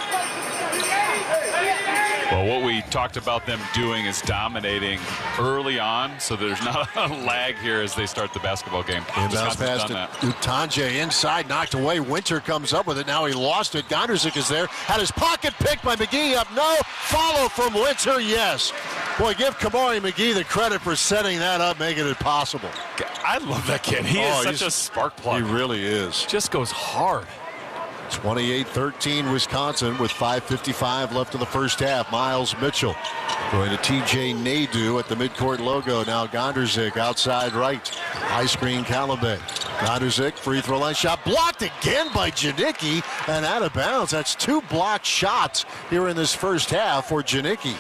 Well, what we talked about them doing is dominating early on, so there's not a lag here as they start the basketball game. Inbounds pass to Tanjay inside, knocked away. Winter comes up with it. Now he lost it. Gonderzik is there. Had his pocket picked by McGee up. No. Follow from Winter. Yes. Boy, give Kamari McGee the credit for setting that up, making it possible. I love that kid. He oh, is such a spark plug. He really is. Just goes hard. twenty-eight thirteen Wisconsin with five fifty-five left in the first half. Miles Mitchell going to T J Nadeau at the midcourt logo. Now Gonderzik outside right. High screen Kalembe. Gonderzik free throw line shot blocked again by Janicki and out of bounds. That's two blocked shots here in this first half for Janicki.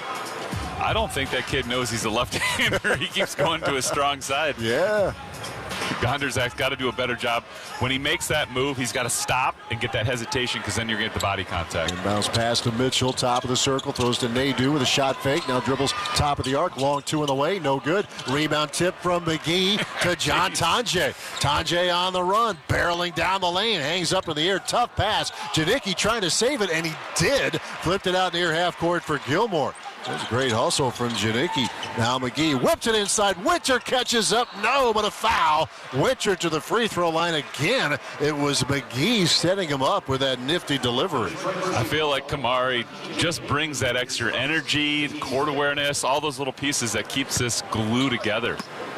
I don't think that kid knows he's a left-hander. He keeps going to his strong side. Yeah. Gonderzik's got to do a better job. When he makes that move, he's got to stop and get that hesitation, because then you're going to get the body contact. Inbounds pass to Mitchell, top of the circle, throws to Nadeau with a shot fake. Now dribbles top of the arc, long two in the way, no good. Rebound tip from McGee to John Tanjay. Tanjay on the run, barreling down the lane, hangs up in the air, tough pass. Janicki trying to save it, and he did. Flipped it out near half court for Gilmore. That's a great hustle from Janicki. Now McGee whips it inside. Winter catches up. No, but a foul. Winter to the free throw line again. It was McGee setting him up with that nifty delivery. I feel like Kamari just brings that extra energy, court awareness, all those little pieces that keeps this glue together.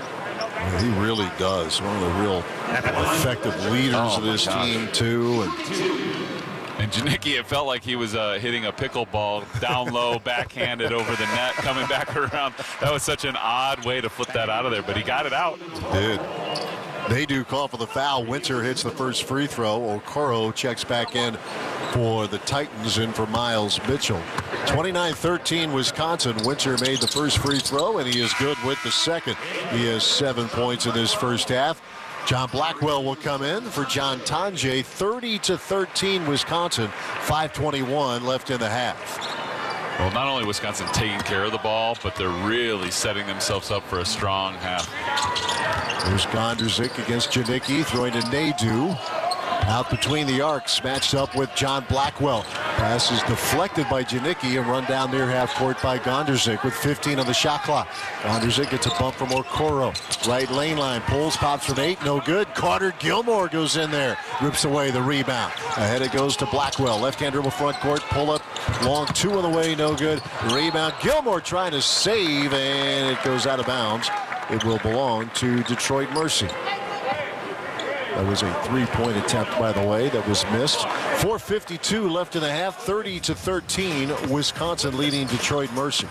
Yeah, he really does. One of the real effective leaders oh, of this team, too. And And Janicki, it felt like he was uh, hitting a pickleball down low, backhanded over the net, coming back around. That was such an odd way to flip that out of there, but he got it out. He did. They do call for the foul. Winter hits the first free throw. Okoro checks back in for the Titans, in for Miles Mitchell. twenty-nine thirteen Wisconsin. Winter made the first free throw, and he is good with the second. He has seven points in this first half. John Blackwell will come in for John Tanjay. thirty to thirteen Wisconsin. five twenty-one left in the half. Well, not only Wisconsin taking care of the ball, but they're really setting themselves up for a strong half. There's Gonderzik against Janicki, throwing to Nadeau. Out between the arcs, matched up with John Blackwell. Pass is deflected by Janicki and run down near half court by Gonderzik with fifteen on the shot clock. Gonderzik gets a bump from Okoro. Right lane line, pulls, pops from eight, no good. Carter Gilmore goes in there, rips away the rebound. Ahead it goes to Blackwell. Left-hand dribble front court, pull up, long two on the way, no good. Rebound, Gilmore trying to save, and it goes out of bounds. It will belong to Detroit Mercy. That was a three-point attempt, by the way, that was missed. four fifty-two left in the half, thirty to thirteen, Wisconsin leading Detroit Mercy.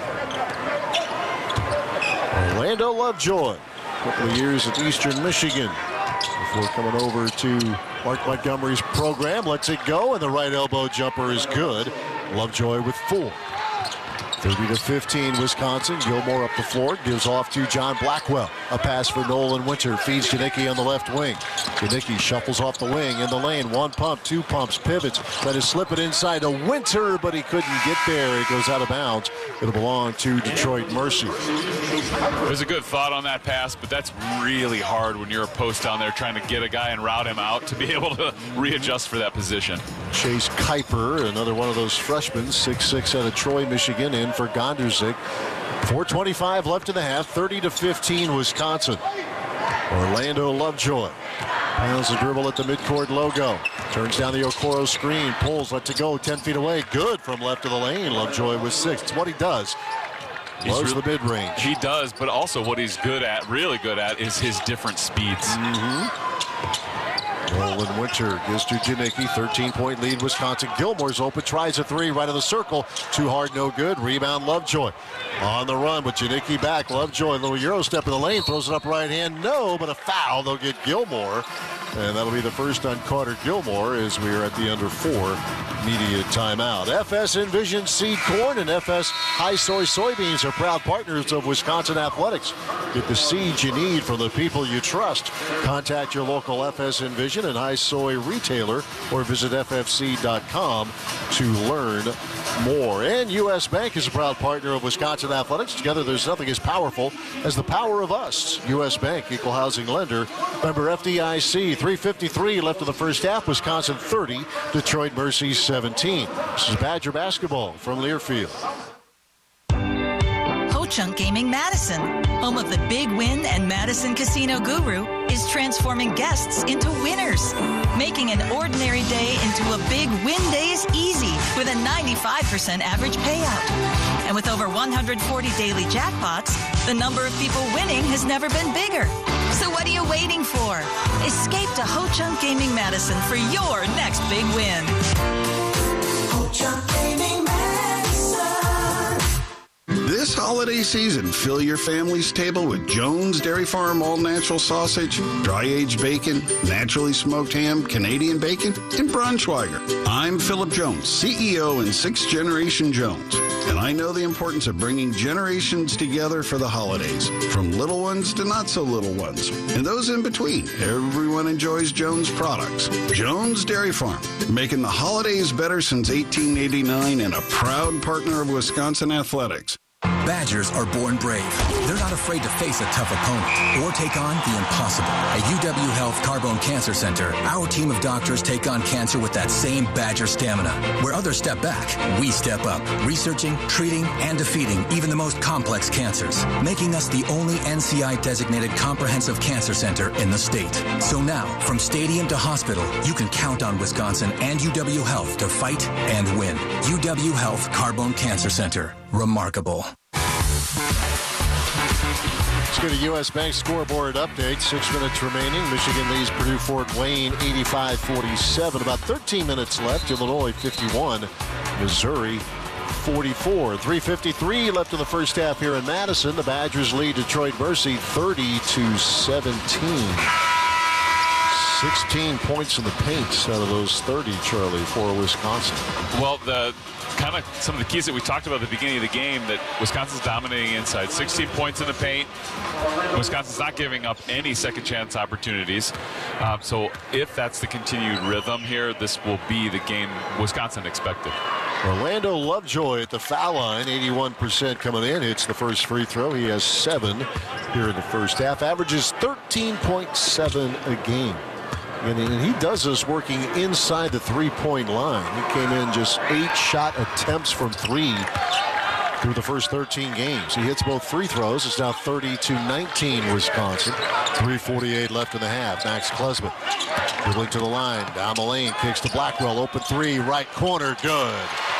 Orlando Lovejoy, a couple of years at Eastern Michigan before coming over to Mark Montgomery's program. Lets it go, and the right elbow jumper is good. Lovejoy with four. thirty to fifteen Wisconsin. Gilmore up the floor, gives off to John Blackwell. A pass for Nolan Winter, feeds Janicki on the left wing. Janicki shuffles off the wing in the lane. One pump, two pumps, pivots. Let it slip it inside to Winter, but he couldn't get there. It goes out of bounds. It'll belong to Detroit Mercy. There's a good thought on that pass, but that's really hard when you're a post down there trying to get a guy and route him out to be able to readjust for that position. Chase Kuiper, another one of those freshmen, six six out of Troy, Michigan, in for Gonderzik. four twenty-five left in the half, thirty to fifteen Wisconsin. Orlando Lovejoy pounds the dribble at the midcourt logo. Turns down the Okoro screen, pulls, lets it go, ten feet away. Good from left of the lane. Lovejoy with six. It's what he does. He's Loves really, the mid-range. He does, but also what he's good at, really good at, is his different speeds. Mm-hmm. Roland Winter gives to Janicki. thirteen-point lead, Wisconsin. Gilmore's open, tries a three, right of the circle. Too hard, no good. Rebound, Lovejoy. On the run with Janicki back. Lovejoy, little Euro step in the lane, throws it up right hand. No, but a foul. They'll get Gilmore. And that'll be the first on Carter Gilmore as we are at the under four media timeout. F S Envision Seed Corn and F S High Soy Soybeans are proud partners of Wisconsin Athletics. Get the seeds you need from the people you trust. Contact your local F S Envision and High Soy retailer or visit F F C dot com to learn more. And U S Bank is a proud partner of Wisconsin Athletics. Together, there's nothing as powerful as the power of us. U S Bank, equal housing lender. Member F D I C. three fifty-three left of the first half. Wisconsin thirty, Detroit Mercy seventeen. This is Badger basketball from Learfield. Ho-Chunk Gaming Madison, home of the Big Win and Madison Casino Guru, is transforming guests into winners, making an ordinary day into a big win days easy with a ninety-five percent average payout. And with over one hundred forty daily jackpots, the number of people winning has never been bigger. So what are you waiting for? Escape to Ho-Chunk Gaming Madison for your next big win. Ho-Chunk Gaming Madison. This holiday season, fill your family's table with Jones Dairy Farm all-natural sausage, dry-aged bacon, naturally smoked ham, Canadian bacon, and Braunschweiger. I'm Philip Jones, C E O and sixth generation Jones, and I know the importance of bringing generations together for the holidays, from little ones to not so little ones, and those in between. Everyone enjoys Jones products. Jones Dairy Farm, making the holidays better since eighteen eighty-nine and a proud partner of Wisconsin Athletics. Badgers are born brave. They're not afraid to face a tough opponent or take on the impossible. At U W Health Carbone Cancer Center, our team of doctors take on cancer with that same Badger stamina. Where others step back, we step up, researching, treating, and defeating even the most complex cancers, making us the only N C I-designated comprehensive cancer center in the state. So now, from stadium to hospital, you can count on Wisconsin and U W Health to fight and win. U W Health Carbone Cancer Center. Remarkable. Let's go to U S Bank scoreboard update. Six minutes remaining. Michigan leads Purdue Fort Wayne eighty-five forty-seven. About thirteen minutes left. Illinois fifty-one. Missouri forty-four. three fifty-three left in the first half here in Madison. The Badgers lead Detroit Mercy thirty to seventeen. sixteen points in the paint out of those thirty, Charlie, for Wisconsin. Well, the kind of some of the keys that we talked about at the beginning of the game, that Wisconsin's dominating inside. sixteen points in the paint. Wisconsin's not giving up any second chance opportunities. Um, so if that's the continued rhythm here, this will be the game Wisconsin expected. Orlando Lovejoy at the foul line, eighty-one percent coming in. Hits the first free throw. He has seven here in the first half. Averages thirteen point seven a game. And he does this working inside the three-point line. He came in just eight shot attempts from three through the first thirteen games. He hits both free throws. It's now thirty to nineteen Wisconsin. three forty-eight left in the half. Max Klesman dribbling to the line. Down the lane. Kicks to Blackwell. Open three. Right corner. Good.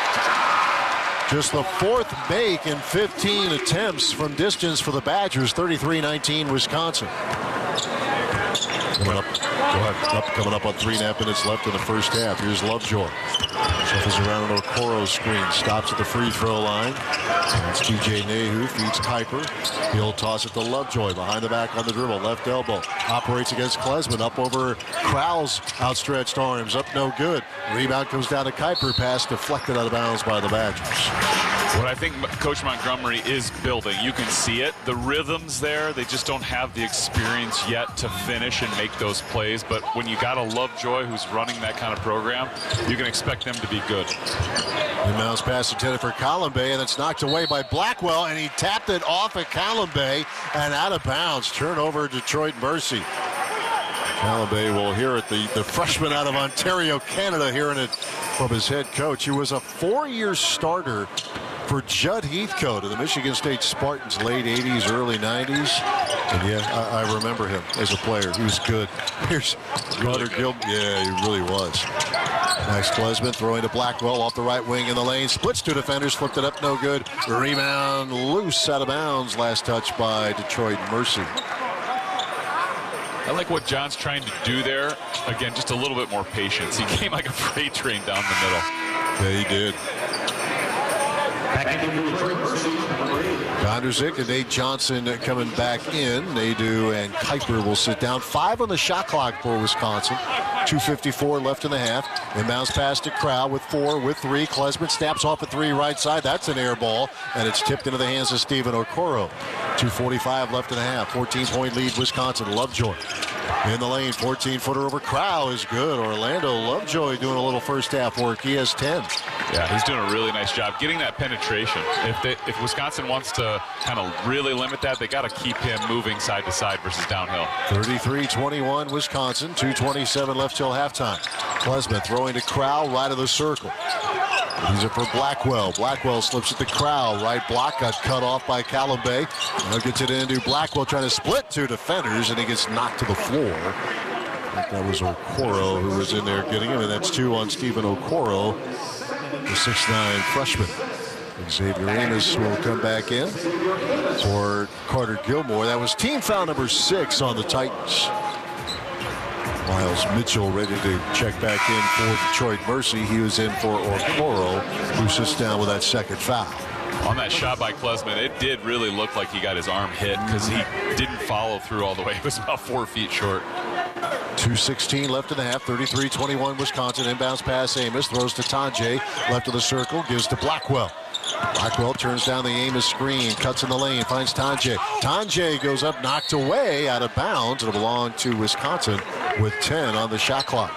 Just the fourth make in fifteen attempts from distance for the Badgers. thirty-three nineteen Wisconsin. Coming up, go ahead, up, coming up on three and a half minutes left in the first half. Here's Lovejoy. Shuffles around an Okoro screen. Stops at the free throw line. It's T J Nehu. Feeds Kuiper. He'll toss it to Lovejoy. Behind the back on the dribble. Left elbow. Operates against Klesman. Up over Crowell's outstretched arms. Up no good. Rebound comes down to Kuiper. Pass deflected out of bounds by the Badgers. What I think Coach Montgomery is building, you can see it. The rhythm's there. They just don't have the experience yet to finish and make those plays. But when you got a Lovejoy who's running that kind of program, you can expect them to be good. Inbounds pass intended for Colombe, and it's knocked away by Blackwell, and he tapped it off at Colombe and out of bounds. Turnover, Detroit Mercy. Colombe will hear it. The, the freshman out of Ontario, Canada, hearing it from his head coach. He was a four-year starter for Judd Heathcote of the Michigan State Spartans, late eighties, early nineties. And yeah, I, I remember him as a player. He was good. Here's Gunnar Gilbert. Yeah, he really was. Max Klesman throwing to Blackwell off the right wing in the lane. Splits two defenders, flipped it up, no good. Rebound loose out of bounds. Last touch by Detroit Mercy. I like what John's trying to do there. Again, just a little bit more patience. He came like a freight train down the middle. Yeah, he did. Gonderzik and Nate Johnson coming back in. Nadu and Kuiper will sit down. Five on the shot clock for Wisconsin. two fifty-four left in the half. Inbounds pass to Crow with four, with three. Klesman snaps off a three right side. That's an air ball, and it's tipped into the hands of Stephen Okoro. two forty-five left in the half. fourteen-point lead, Wisconsin. Lovejoy in the lane. fourteen-footer over Crow is good. Orlando Lovejoy doing a little first half work. He has ten. Yeah, he's doing a really nice job getting that penetration. If they, if Wisconsin wants to kind of really limit that, they got to keep him moving side to side versus downhill. thirty-three twenty-one Wisconsin. two twenty-seven left till halftime. Klesman throwing to Crow right of the circle. These are for Blackwell. Blackwell slips at the Crow. Right block got cut off by Calabay. Now gets it into Blackwell trying to split two defenders, and he gets knocked to the floor. I think that was Okoro who was in there getting him, and that's two on Stephen Okoro, the six nine freshman. Xavier Amos will come back in for Carter Gilmore. That was team foul number six on the Titans. Miles Mitchell ready to check back in for Detroit Mercy. He was in for Okoro, who sits down with that second foul. On that shot by Klesman, it did really look like he got his arm hit because he didn't follow through all the way. It was about four feet short. two sixteen left in the half. thirty-three twenty-one Wisconsin. Inbounds pass. Amos throws to Tanjay. Left of the circle. Gives to Blackwell. Blackwell turns down the Amos screen. Cuts in the lane. Finds Tanjay. Tanjay goes up. Knocked away. Out of bounds. It'll belong to Wisconsin with ten on the shot clock.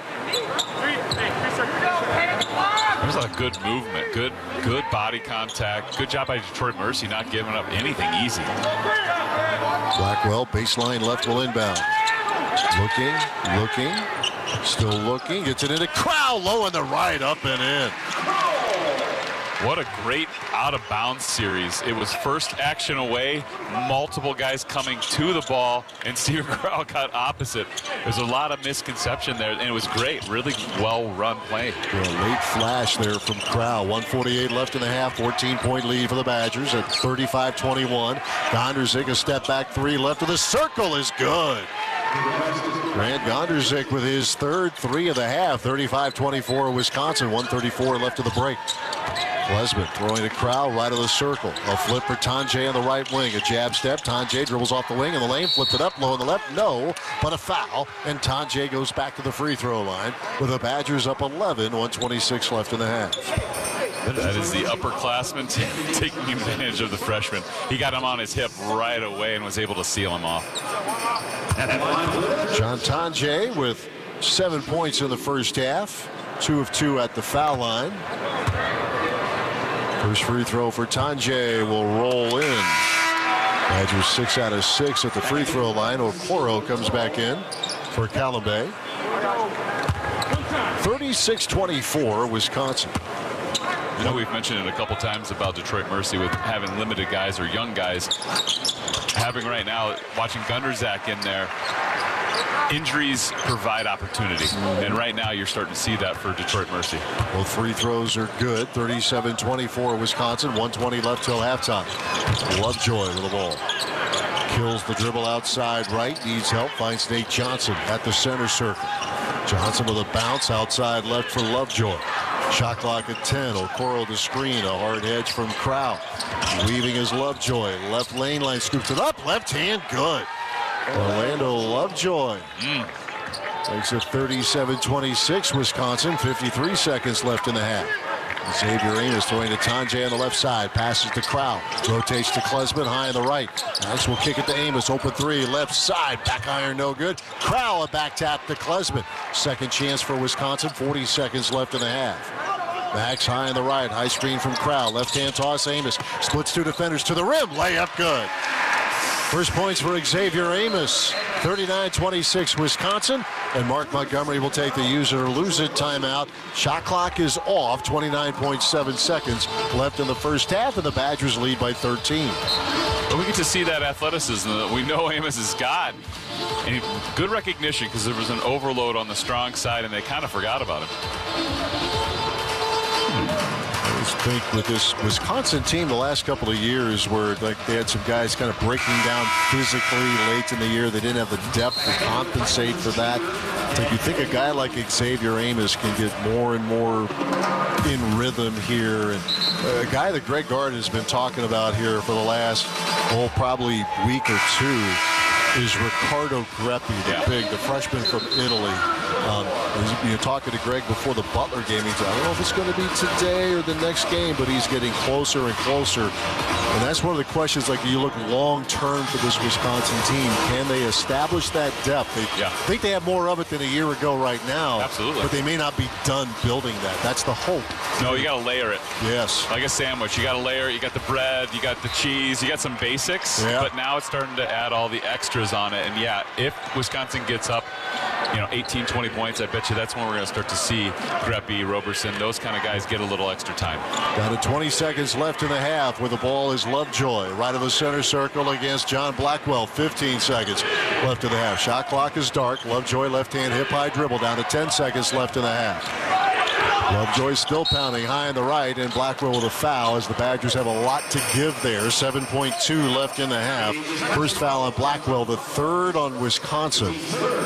There's a lot of good movement. Good, good body contact. Good job by Detroit Mercy not giving up anything easy. Blackwell, baseline left will inbound. Looking, looking, still looking. Gets it into Crow, low on the right, up and in. What a great out-of-bounds series. It was first action away, multiple guys coming to the ball, and Stephen Crow got opposite. There's a lot of misconception there, and it was great. Really well-run play. Yeah, late flash there from Crow. one forty-eight left in the half. fourteen-point lead for the Badgers at thirty-five twenty-one. Gonderzik, a step back three left of the circle is good. Grant Gonderzik with his third three of the half. thirty-five twenty-four Wisconsin. one thirty-four left of the break. Klesman throwing to Crow right of the circle. A flip for Tanjay on the right wing. A jab step. Tanjay dribbles off the wing in the lane. Flipped it up low on the left. No, but a foul. And Tanjay goes back to the free throw line with the Badgers up eleven. one twenty-six left in the half. That is the upperclassman taking advantage of the freshman. He got him on his hip right away and was able to seal him off. John Tanjay with seven points in the first half. Two of two at the foul line. First free throw for Tanjay will roll in. Badgers six out of six at the free throw line. Okoro comes back in for Calabay. thirty-six twenty-four Wisconsin. You know, we've mentioned it a couple times about Detroit Mercy with having limited guys or young guys. Having right now, watching Gunderzak in there, injuries provide opportunity. And right now, you're starting to see that for Detroit Mercy. Both free throws are good. thirty-seven twenty-four Wisconsin. one twenty left till halftime. Lovejoy with the ball. Kills the dribble outside right. Needs help. Finds Nate Johnson at the center circle. Johnson with a bounce outside left for Lovejoy. Shot clock at ten. Okoro the screen. A hard hedge from Crow. Weaving is Lovejoy. Left lane line. Scoops it up. Left hand. Good. Orlando Lovejoy. Mm. Makes it thirty-seven twenty-six Wisconsin. fifty-three seconds left in the half. Xavier Amos throwing to Tanjay on the left side. Passes to Crow. Rotates to Klesman high on the right. Max will kick it to Amos. Open three. Left side. Back iron no good. Crow a back tap to Klesman. Second chance for Wisconsin. forty seconds left in the half. Max high on the right. High screen from Crow. Left hand toss. Amos splits two defenders to the rim. Layup good. First points for Xavier Amos. thirty-nine twenty-six Wisconsin, and Mark Montgomery will take the use it or lose it timeout. Shot clock is off, twenty-nine point seven seconds left in the first half, and the Badgers lead by thirteen. But we get to see that athleticism that we know Amos has got. And good recognition, because there was an overload on the strong side, and they kind of forgot about him. I just think with this Wisconsin team the last couple of years where like they had some guys kind of breaking down physically late in the year. They didn't have the depth to compensate for that. Like you think a guy like Xavier Amos can get more and more in rhythm here. And a guy that Greg Gard has been talking about here for the last, oh, probably week or two is Riccardo Greppi, the yeah. big, the freshman from Italy. Um, you're talking to Greg before the Butler game. He's like, I don't know if it's going to be today or the next game, but he's getting closer and closer. And that's one of the questions, like you look long-term for this Wisconsin team. Can they establish that depth? They yeah. think they have more of it than a year ago right now. Absolutely. But they may not be done building that. That's the hope. No, you got to layer it. Yes. Like a sandwich. You got to layer it. You got the bread. You got the cheese. You got some basics. Yeah. But now it's starting to add all the extras on it. And, yeah, if Wisconsin gets up, you know, eighteen, twenty points, I bet you that's when we're going to start to see Greppi, Roberson, those kind of guys get a little extra time. Down to twenty seconds left in the half where the ball is Lovejoy. Right of the center circle against John Blackwell. fifteen seconds left in the half. Shot clock is dark. Lovejoy left-hand hip-high dribble down to ten seconds left in the half. Lovejoy still pounding high on the right, and Blackwell with a foul as the Badgers have a lot to give there. seven point two left in the half. First foul on Blackwell, the third on Wisconsin.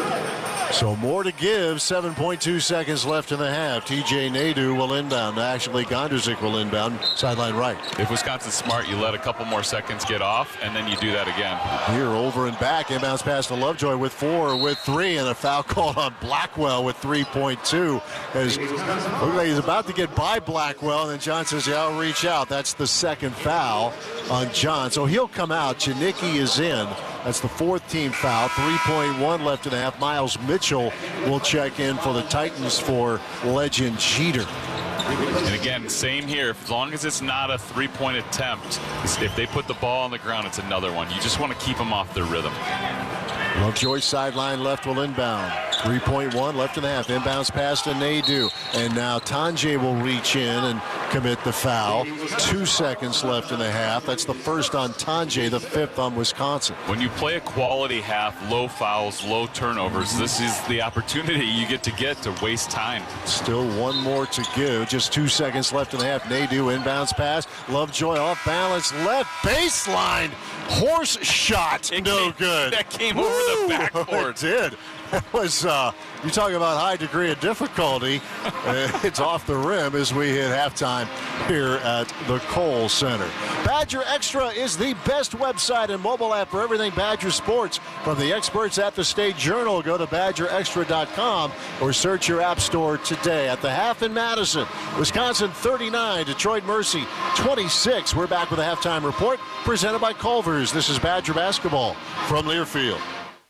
So more to give. seven point two seconds left in the half. T J Nadeau will inbound. Actually, Gonderzik will inbound. Sideline right. If Wisconsin's smart, you let a couple more seconds get off, and then you do that again. Here, over and back. Inbounds pass to Lovejoy with four, with three, and a foul called on Blackwell with three point two. As looks like he's about to get by Blackwell, and then John says, yeah, I'll reach out. That's the second foul on John. So he'll come out. Janicki is in. That's the fourth team foul. three point one left in the half. Miles Mitchell will check in for the Titans for Legend Jeter. And again, same here. As long as it's not a three-point attempt, if they put the ball on the ground, it's another one. You just want to keep them off their rhythm. Lovejoy sideline left will inbound. three point one left in the half. Inbounds pass to Nadeau. And now Tanjay will reach in and commit the foul. Two seconds left in the half. That's the first on Tanjay, the fifth on Wisconsin. When you play a quality half, low fouls, low turnovers, this is the opportunity you get to get to waste time. Still one more to give. Just two seconds left in the half. Nadeau inbounds pass. Lovejoy off balance. Left baseline. Horse shot. It no came, good. That came over the backboard. It did. That was, uh, you talk about high degree of difficulty. uh, it's off the rim as we hit halftime here at the Kohl Center. Badger Extra is the best website and mobile app for everything Badger sports. From the experts at the State Journal, go to badger extra dot com or search your app store today. At the half in Madison, Wisconsin thirty-nine, Detroit Mercy twenty-six. We're back with a halftime report presented by Culver's. This is Badger basketball from Learfield.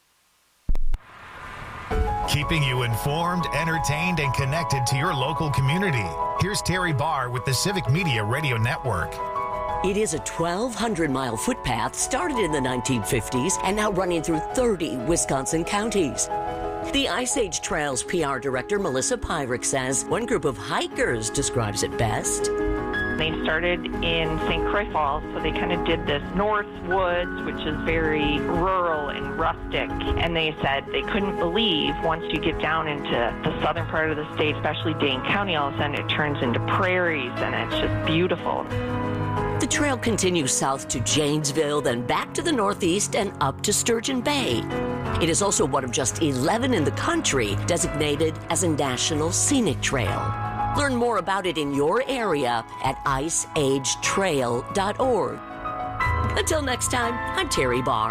Keeping you informed, entertained, and connected to your local community. Here's Terry Barr with the Civic Media Radio Network. It is a twelve hundred mile footpath started in the nineteen fifties and now running through thirty Wisconsin counties. The Ice Age Trails P R director, Melissa Pyrick, says one group of hikers describes it best. They started in Saint Croix Falls, so they kind of did this North Woods, which is very rural and rustic. And they said they couldn't believe once you get down into the southern part of the state, especially Dane County, all of a sudden it turns into prairies, and it's just beautiful. The trail continues south to Janesville, then back to the northeast and up to Sturgeon Bay. It is also one of just eleven in the country designated as a National Scenic Trail. Learn more about it in your area at ice age trail dot org. Until next time, I'm Terry Barr.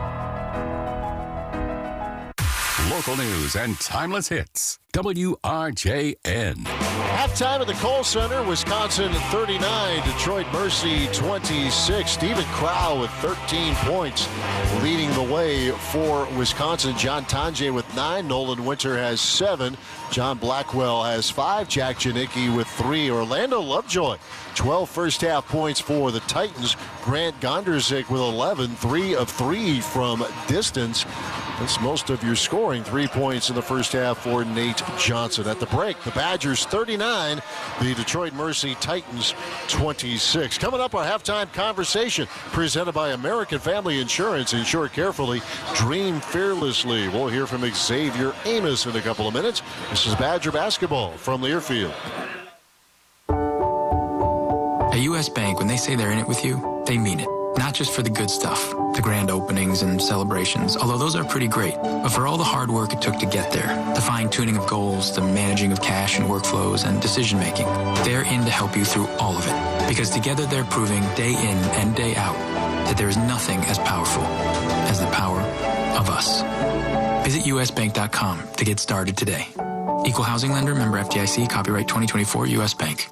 Local news and timeless hits. W R J N. Halftime at the Kohl Center, Wisconsin thirty-nine, Detroit Mercy twenty-six. Stephen Crow with thirteen points, leading the way for Wisconsin. John Tanjay with nine. Nolan Winter has seven. John Blackwell has five. Jack Janicki with three. Orlando Lovejoy, twelve first half points for the Titans. Grant Gonderzik with eleven, three of three from distance. That's most of your scoring. Three points in the first half for Nate Johnson. At the break, the Badgers thirty-nine, the Detroit Mercy Titans twenty-six. Coming up, our halftime conversation presented by American Family Insurance. Insure carefully, dream fearlessly. We'll hear from Xavier Amos in a couple of minutes. This is Badger basketball from Learfield. At U S Bank, when they say they're in it with you, they mean it. Not just for the good stuff, the grand openings and celebrations, although those are pretty great, but for all the hard work it took to get there, the fine-tuning of goals, the managing of cash and workflows, and decision-making. They're in to help you through all of it, because together they're proving day in and day out that there is nothing as powerful as the power of us. Visit U S bank dot com to get started today. Equal housing lender, member F D I C, copyright twenty twenty-four, U S Bank.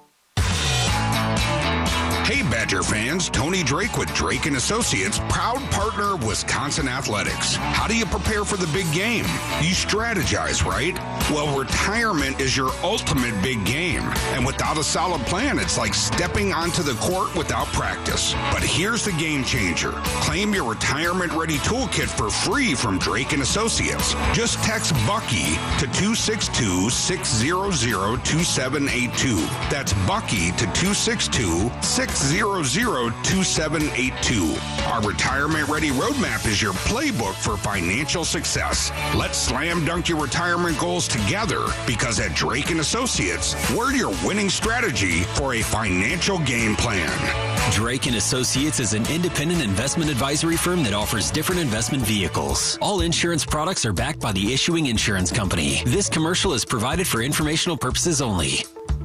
Hey, Badger fans, Tony Drake with Drake and Associates, proud partner of Wisconsin Athletics. How do you prepare for the big game? You strategize, right? Well, retirement is your ultimate big game. And without a solid plan, it's like stepping onto the court without practice. But here's the game changer. Claim your retirement-ready toolkit for free from Drake and Associates. Just text Bucky to two six two, six zero zero, two seven eight two. That's Bucky to two six two, six zero zero, two seven eight two. Our retirement-ready roadmap is your playbook for financial success. Let's slam dunk your retirement goals together, because at Drake and Associates, we're your winning strategy for a financial game plan. Drake and Associates is an independent investment advisory firm that offers different investment vehicles. All insurance products are backed by the issuing insurance company. This commercial is provided for informational purposes only.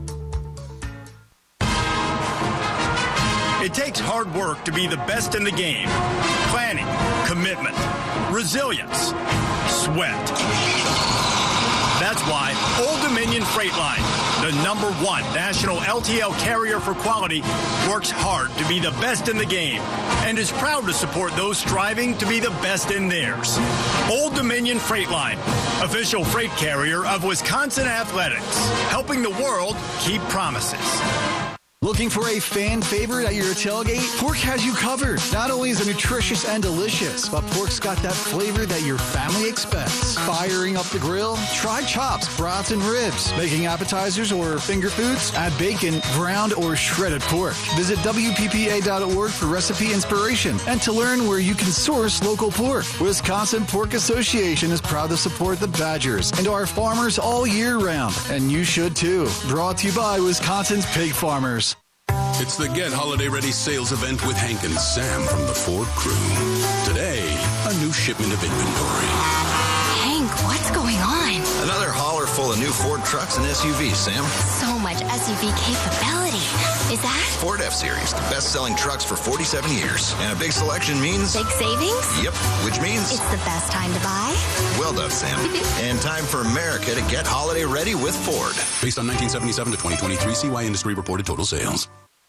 It takes hard work to be the best in the game. Planning, commitment, resilience, sweat. That's why Old Dominion Freight Line, the number one national L T L carrier for quality, works hard to be the best in the game and is proud to support those striving to be the best in theirs. Old Dominion Freight Line, official freight carrier of Wisconsin Athletics, helping the world keep promises. Looking for a fan favorite at your tailgate? Pork has you covered. Not only is it nutritious and delicious, but pork's got that flavor that your family expects. Firing up the grill? Try chops, brats, and ribs. Making appetizers or finger foods? Add bacon, ground, or shredded pork. Visit W P P A dot org for recipe inspiration and to learn where you can source local pork. Wisconsin Pork Association is proud to support the Badgers and our farmers all year round. And you should too. Brought to you by Wisconsin's pig farmers. It's the Get Holiday Ready sales event with Hank and Sam from the Ford crew. Today, a new shipment of inventory. Hank, what's going on? Another hauler full of new Ford trucks and S U Vs, Sam. So much S U V capability. Is that? Ford F-Series, the best-selling trucks for forty-seven years. And a big selection means... Big savings? Yep, which means... It's the best time to buy? Well done, Sam. And time for America to get holiday ready with Ford. Based on nineteen seventy-seven to twenty twenty-three C Y Industry reported total sales.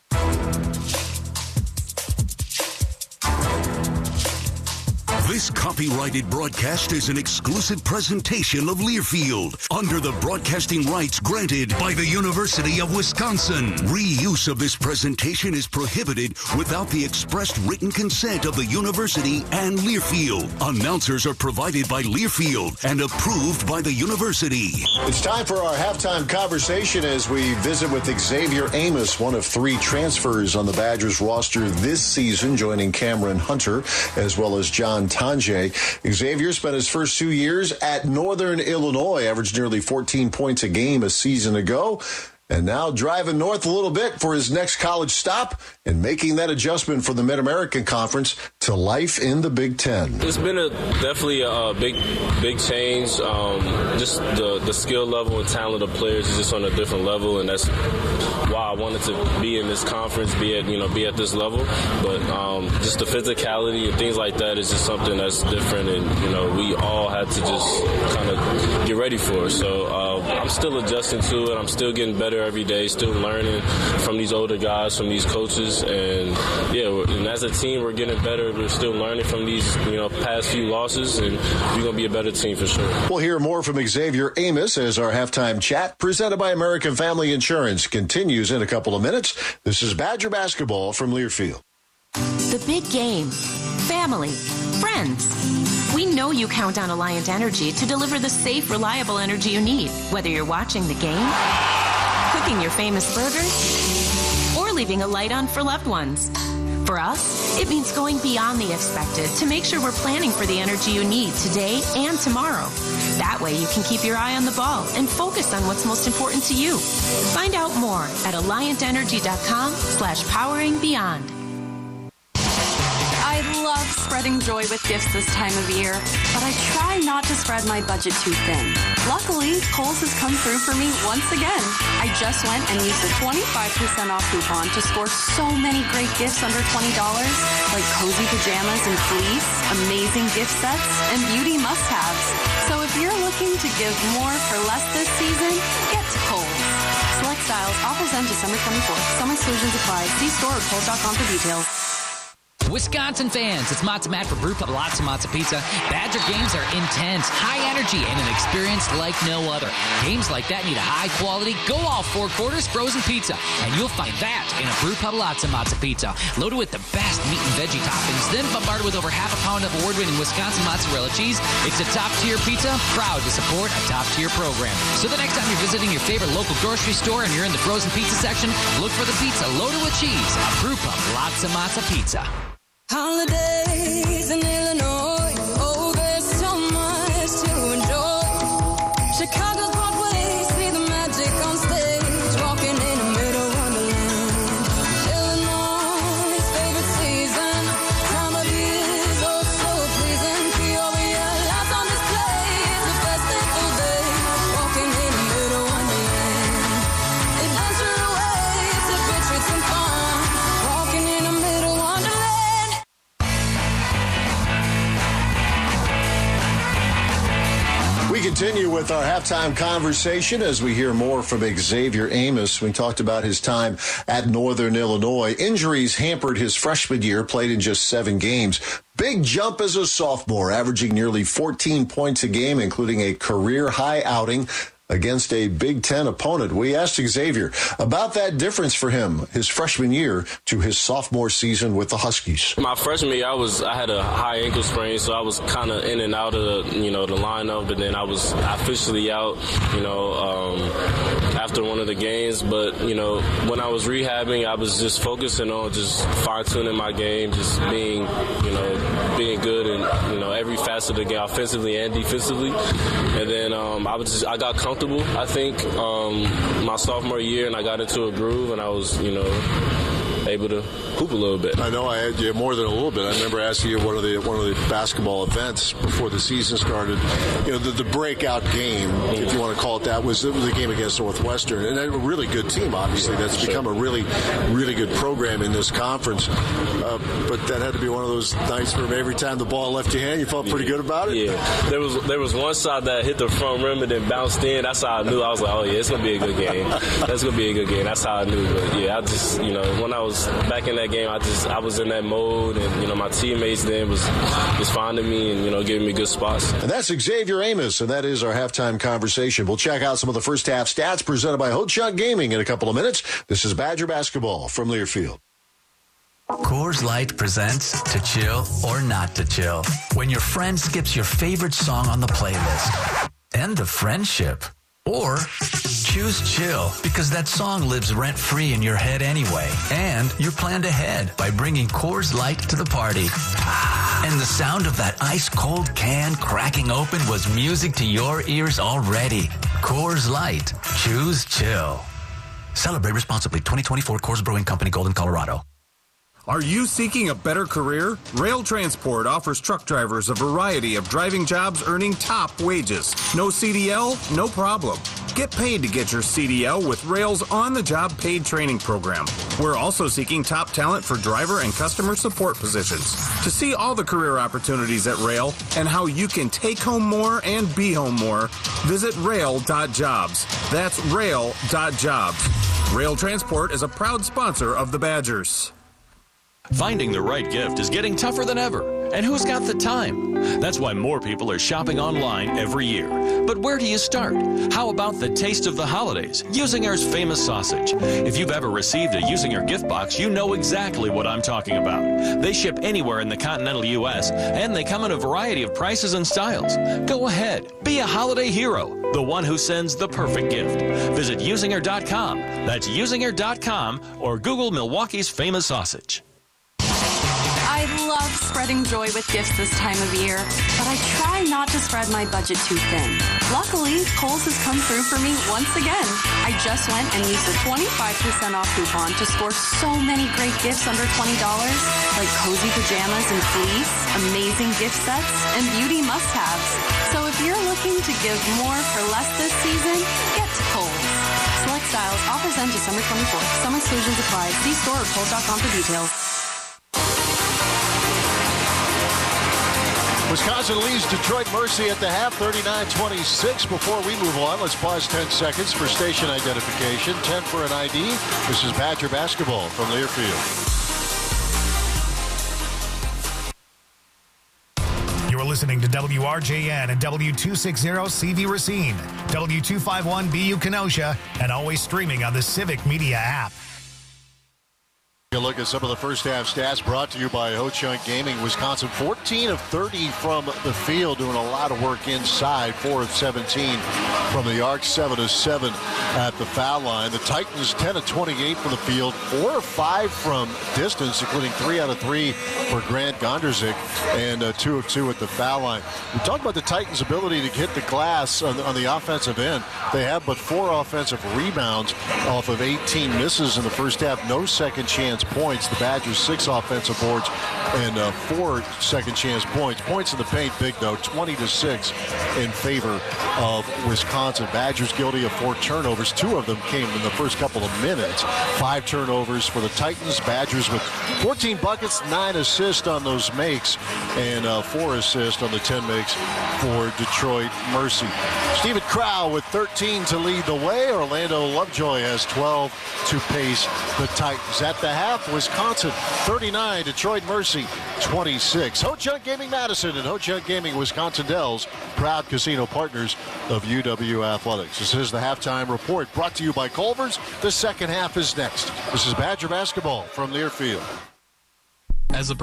This copyrighted broadcast is an exclusive presentation of Learfield under the broadcasting rights granted by the University of Wisconsin. Reuse of this presentation is prohibited without the expressed written consent of the university and Learfield. Announcers are provided by Learfield and approved by the university. It's time for our halftime conversation as we visit with Xavier Amos, one of three transfers on the Badgers roster this season, joining Cameron Hunter as well as John Tanji. Xavier spent his first two years at Northern Illinois, averaged nearly fourteen points a game a season ago, and now driving north a little bit for his next college stop and making that adjustment for the Mid-American Conference to life in the Big Ten. It's been a definitely a big, big change. Um, just the, the skill level and talent of players is just on a different level, and that's why I wanted to be in this conference, be at you know be at this level. But um, just the physicality and things like that is just something that's different, and you know we all had to just kind of get ready for it. So uh, I'm still adjusting to it. I'm still getting better every day, still learning from these older guys, from these coaches, and yeah, and as a team, we're getting better. We're still learning from these, you know, past few losses, and we're going to be a better team for sure. We'll hear more from Xavier Amos as our halftime chat, presented by American Family Insurance, continues in a couple of minutes. This is Badger basketball from Learfield. The big game, family, friends. We know know you count on Alliant Energy to deliver the safe, reliable energy you need, whether you're watching the game, cooking your famous burger, or leaving a light on for loved ones. For us, it means going beyond the expected to make sure we're planning for the energy you need today and tomorrow. That way you can keep your eye on the ball and focus on what's most important to you. Find out more at alliantenergy.com slash powering beyond. I love spreading joy with gifts this time of year, but I try not to spread my budget too thin. Luckily, Kohl's has come through for me once again. I just went and used a twenty-five percent off coupon to score so many great gifts under twenty dollars, like cozy pajamas and fleece, amazing gift sets, and beauty must-haves. So if you're looking to give more for less this season, get to Kohl's. Select styles, offers end December twenty-fourth. Some exclusions apply. See store at Kohl's dot com for details. Wisconsin fans, it's Matzo Matt for Brew Pub Lots of Matzo Pizza. Badger games are intense, high energy, and an experience like no other. Games like that need a high-quality, go-all four quarters frozen pizza, and you'll find that in a Brew Pub Lots of Matzo Pizza. Loaded with the best meat and veggie toppings, then bombarded with over half a pound of award-winning Wisconsin mozzarella cheese. It's a top-tier pizza, proud to support a top-tier program. So the next time you're visiting your favorite local grocery store and you're in the frozen pizza section, look for the pizza loaded with cheese. A Brew Pub Lots of Matzo Pizza. Holidays in Illinois, oh, there's so much to enjoy. Chicago's Broadway, see the magic on stage, walking in the middle wonderland. Illinois' favorite season, time of year's oh so pleasing. Peoria, lights on display, it's a festival day, walking in the middle wonderland. Adventure awaits, a good treat, some fun, walking in the middle wonderland. We continue with our halftime conversation as we hear more from Xavier Amos. We talked about his time at Northern Illinois. Injuries hampered his freshman year, played in just seven games. Big jump as a sophomore, averaging nearly fourteen points a game, including a career-high outing against a Big Ten opponent. We asked Xavier about that difference for him, his freshman year to his sophomore season with the Huskies. My freshman year, I was I had a high ankle sprain, so I was kind of in and out of the, you know, the lineup, and then I was officially out, you know, um, after one of the games. But, you know, when I was rehabbing, I was just focusing on just fine-tuning my game, just being, you know, being good in, you know, every facet of the game, offensively and defensively. And then um, I was just, I got comfortable. I think um, my sophomore year, and I got into a groove, and I was, you know, able to hoop a little bit. I know I had you more than a little bit. I remember asking you one of the one of the basketball events before the season started. You know, the, the breakout game, mm-hmm. if you want to call it that, was the game against Northwestern, and a really good team. Obviously, that's sure. become a really, really good program in this conference. Uh, but that had to be one of those nights where every time the ball left your hand, you felt pretty yeah. good about it. Yeah, there was there was one shot that hit the front rim and then bounced in. That's how I knew. I was like, oh yeah, it's gonna be a good game. That's gonna be a good game. That's how I knew. But yeah, I just, you know, when I was back in that game, I just I was in that mode, and you know my teammates then was was finding me and you know giving me good spots. And that's Xavier Amos, and that is our halftime conversation. We'll check out some of the first half stats presented by Ho-Chunk Gaming in a couple of minutes. This is Badger basketball from Learfield. Coors Light presents To Chill or Not to Chill. When your friend skips your favorite song on the playlist. End of friendship. Or choose chill because that song lives rent-free in your head anyway. And you're planned ahead by bringing Coors Light to the party. And the sound of that ice-cold can cracking open was music to your ears already. Coors Light. Choose chill. Celebrate responsibly. twenty twenty-four Coors Brewing Company, Golden, Colorado. Are you seeking a better career? Rail Transport offers truck drivers a variety of driving jobs earning top wages. No C D L? No problem. Get paid to get your C D L with Rail's on-the-job paid training program. We're also seeking top talent for driver and customer support positions. To see all the career opportunities at Rail and how you can take home more and be home more, visit rail dot jobs. That's rail dot jobs. Rail Transport is a proud sponsor of the Badgers. Finding the right gift is getting tougher than ever. And who's got the time? That's why more people are shopping online every year. But where do you start? How about the taste of the holidays? Usinger's famous sausage. If you've ever received a Usinger gift box, you know exactly what I'm talking about. They ship anywhere in the continental U S, and they come in a variety of prices and styles. Go ahead, be a holiday hero, the one who sends the perfect gift. Visit usinger dot com. That's usinger dot com or Google Milwaukee's famous sausage. I love spreading joy with gifts this time of year, but I try not to spread my budget too thin. Luckily, Kohl's has come through for me once again. I just went and used a twenty-five percent off coupon to score so many great gifts under twenty dollars, like cozy pajamas and fleece, amazing gift sets, and beauty must-haves. So if you're looking to give more for less this season, get to Kohl's. Select styles, offers end December twenty-fourth. Some exclusions apply. See store or kohls dot com for details. Wisconsin leads Detroit Mercy at the half, thirty-nine twenty-six. Before we move on, let's pause ten seconds for station identification. ten for an I D. This is Badger basketball from Learfield. You're listening to W R J N and W two sixty C V Racine, W two fifty-one B U Kenosha, and always streaming on the Civic Media app. A look at some of the first half stats brought to you by Ho-Chunk Gaming. Wisconsin fourteen of thirty from the field, doing a lot of work inside. four of seventeen from the arc, seven of seven at the foul line. The Titans ten of twenty-eight from the field, four of five from distance, including three out of three for Grant Gonderzik, and uh, two of two at the foul line. We talked about the Titans' ability to hit the glass on the, on the offensive end. They have but four offensive rebounds off of eighteen misses in the first half. No second chance points. The Badgers six offensive boards and uh, four second chance points. Points in the paint big though, twenty to six in favor of Wisconsin. Badgers guilty of four turnovers. Two of them came in the first couple of minutes. Five turnovers for the Titans. Badgers with fourteen buckets, nine assists on those makes, and uh, four assists on the ten makes for Detroit Mercy. Stephen Crow with thirteen to lead the way. Orlando Lovejoy has twelve to pace the Titans. At the half, Wisconsin thirty-nine, Detroit Mercy twenty-six. Ho-Chunk Gaming Madison and Ho-Chunk Gaming Wisconsin Dells, proud casino partners of U W Athletics. This is the halftime report brought to you by Culver's. The second half is next. This is Badger basketball from Learfield.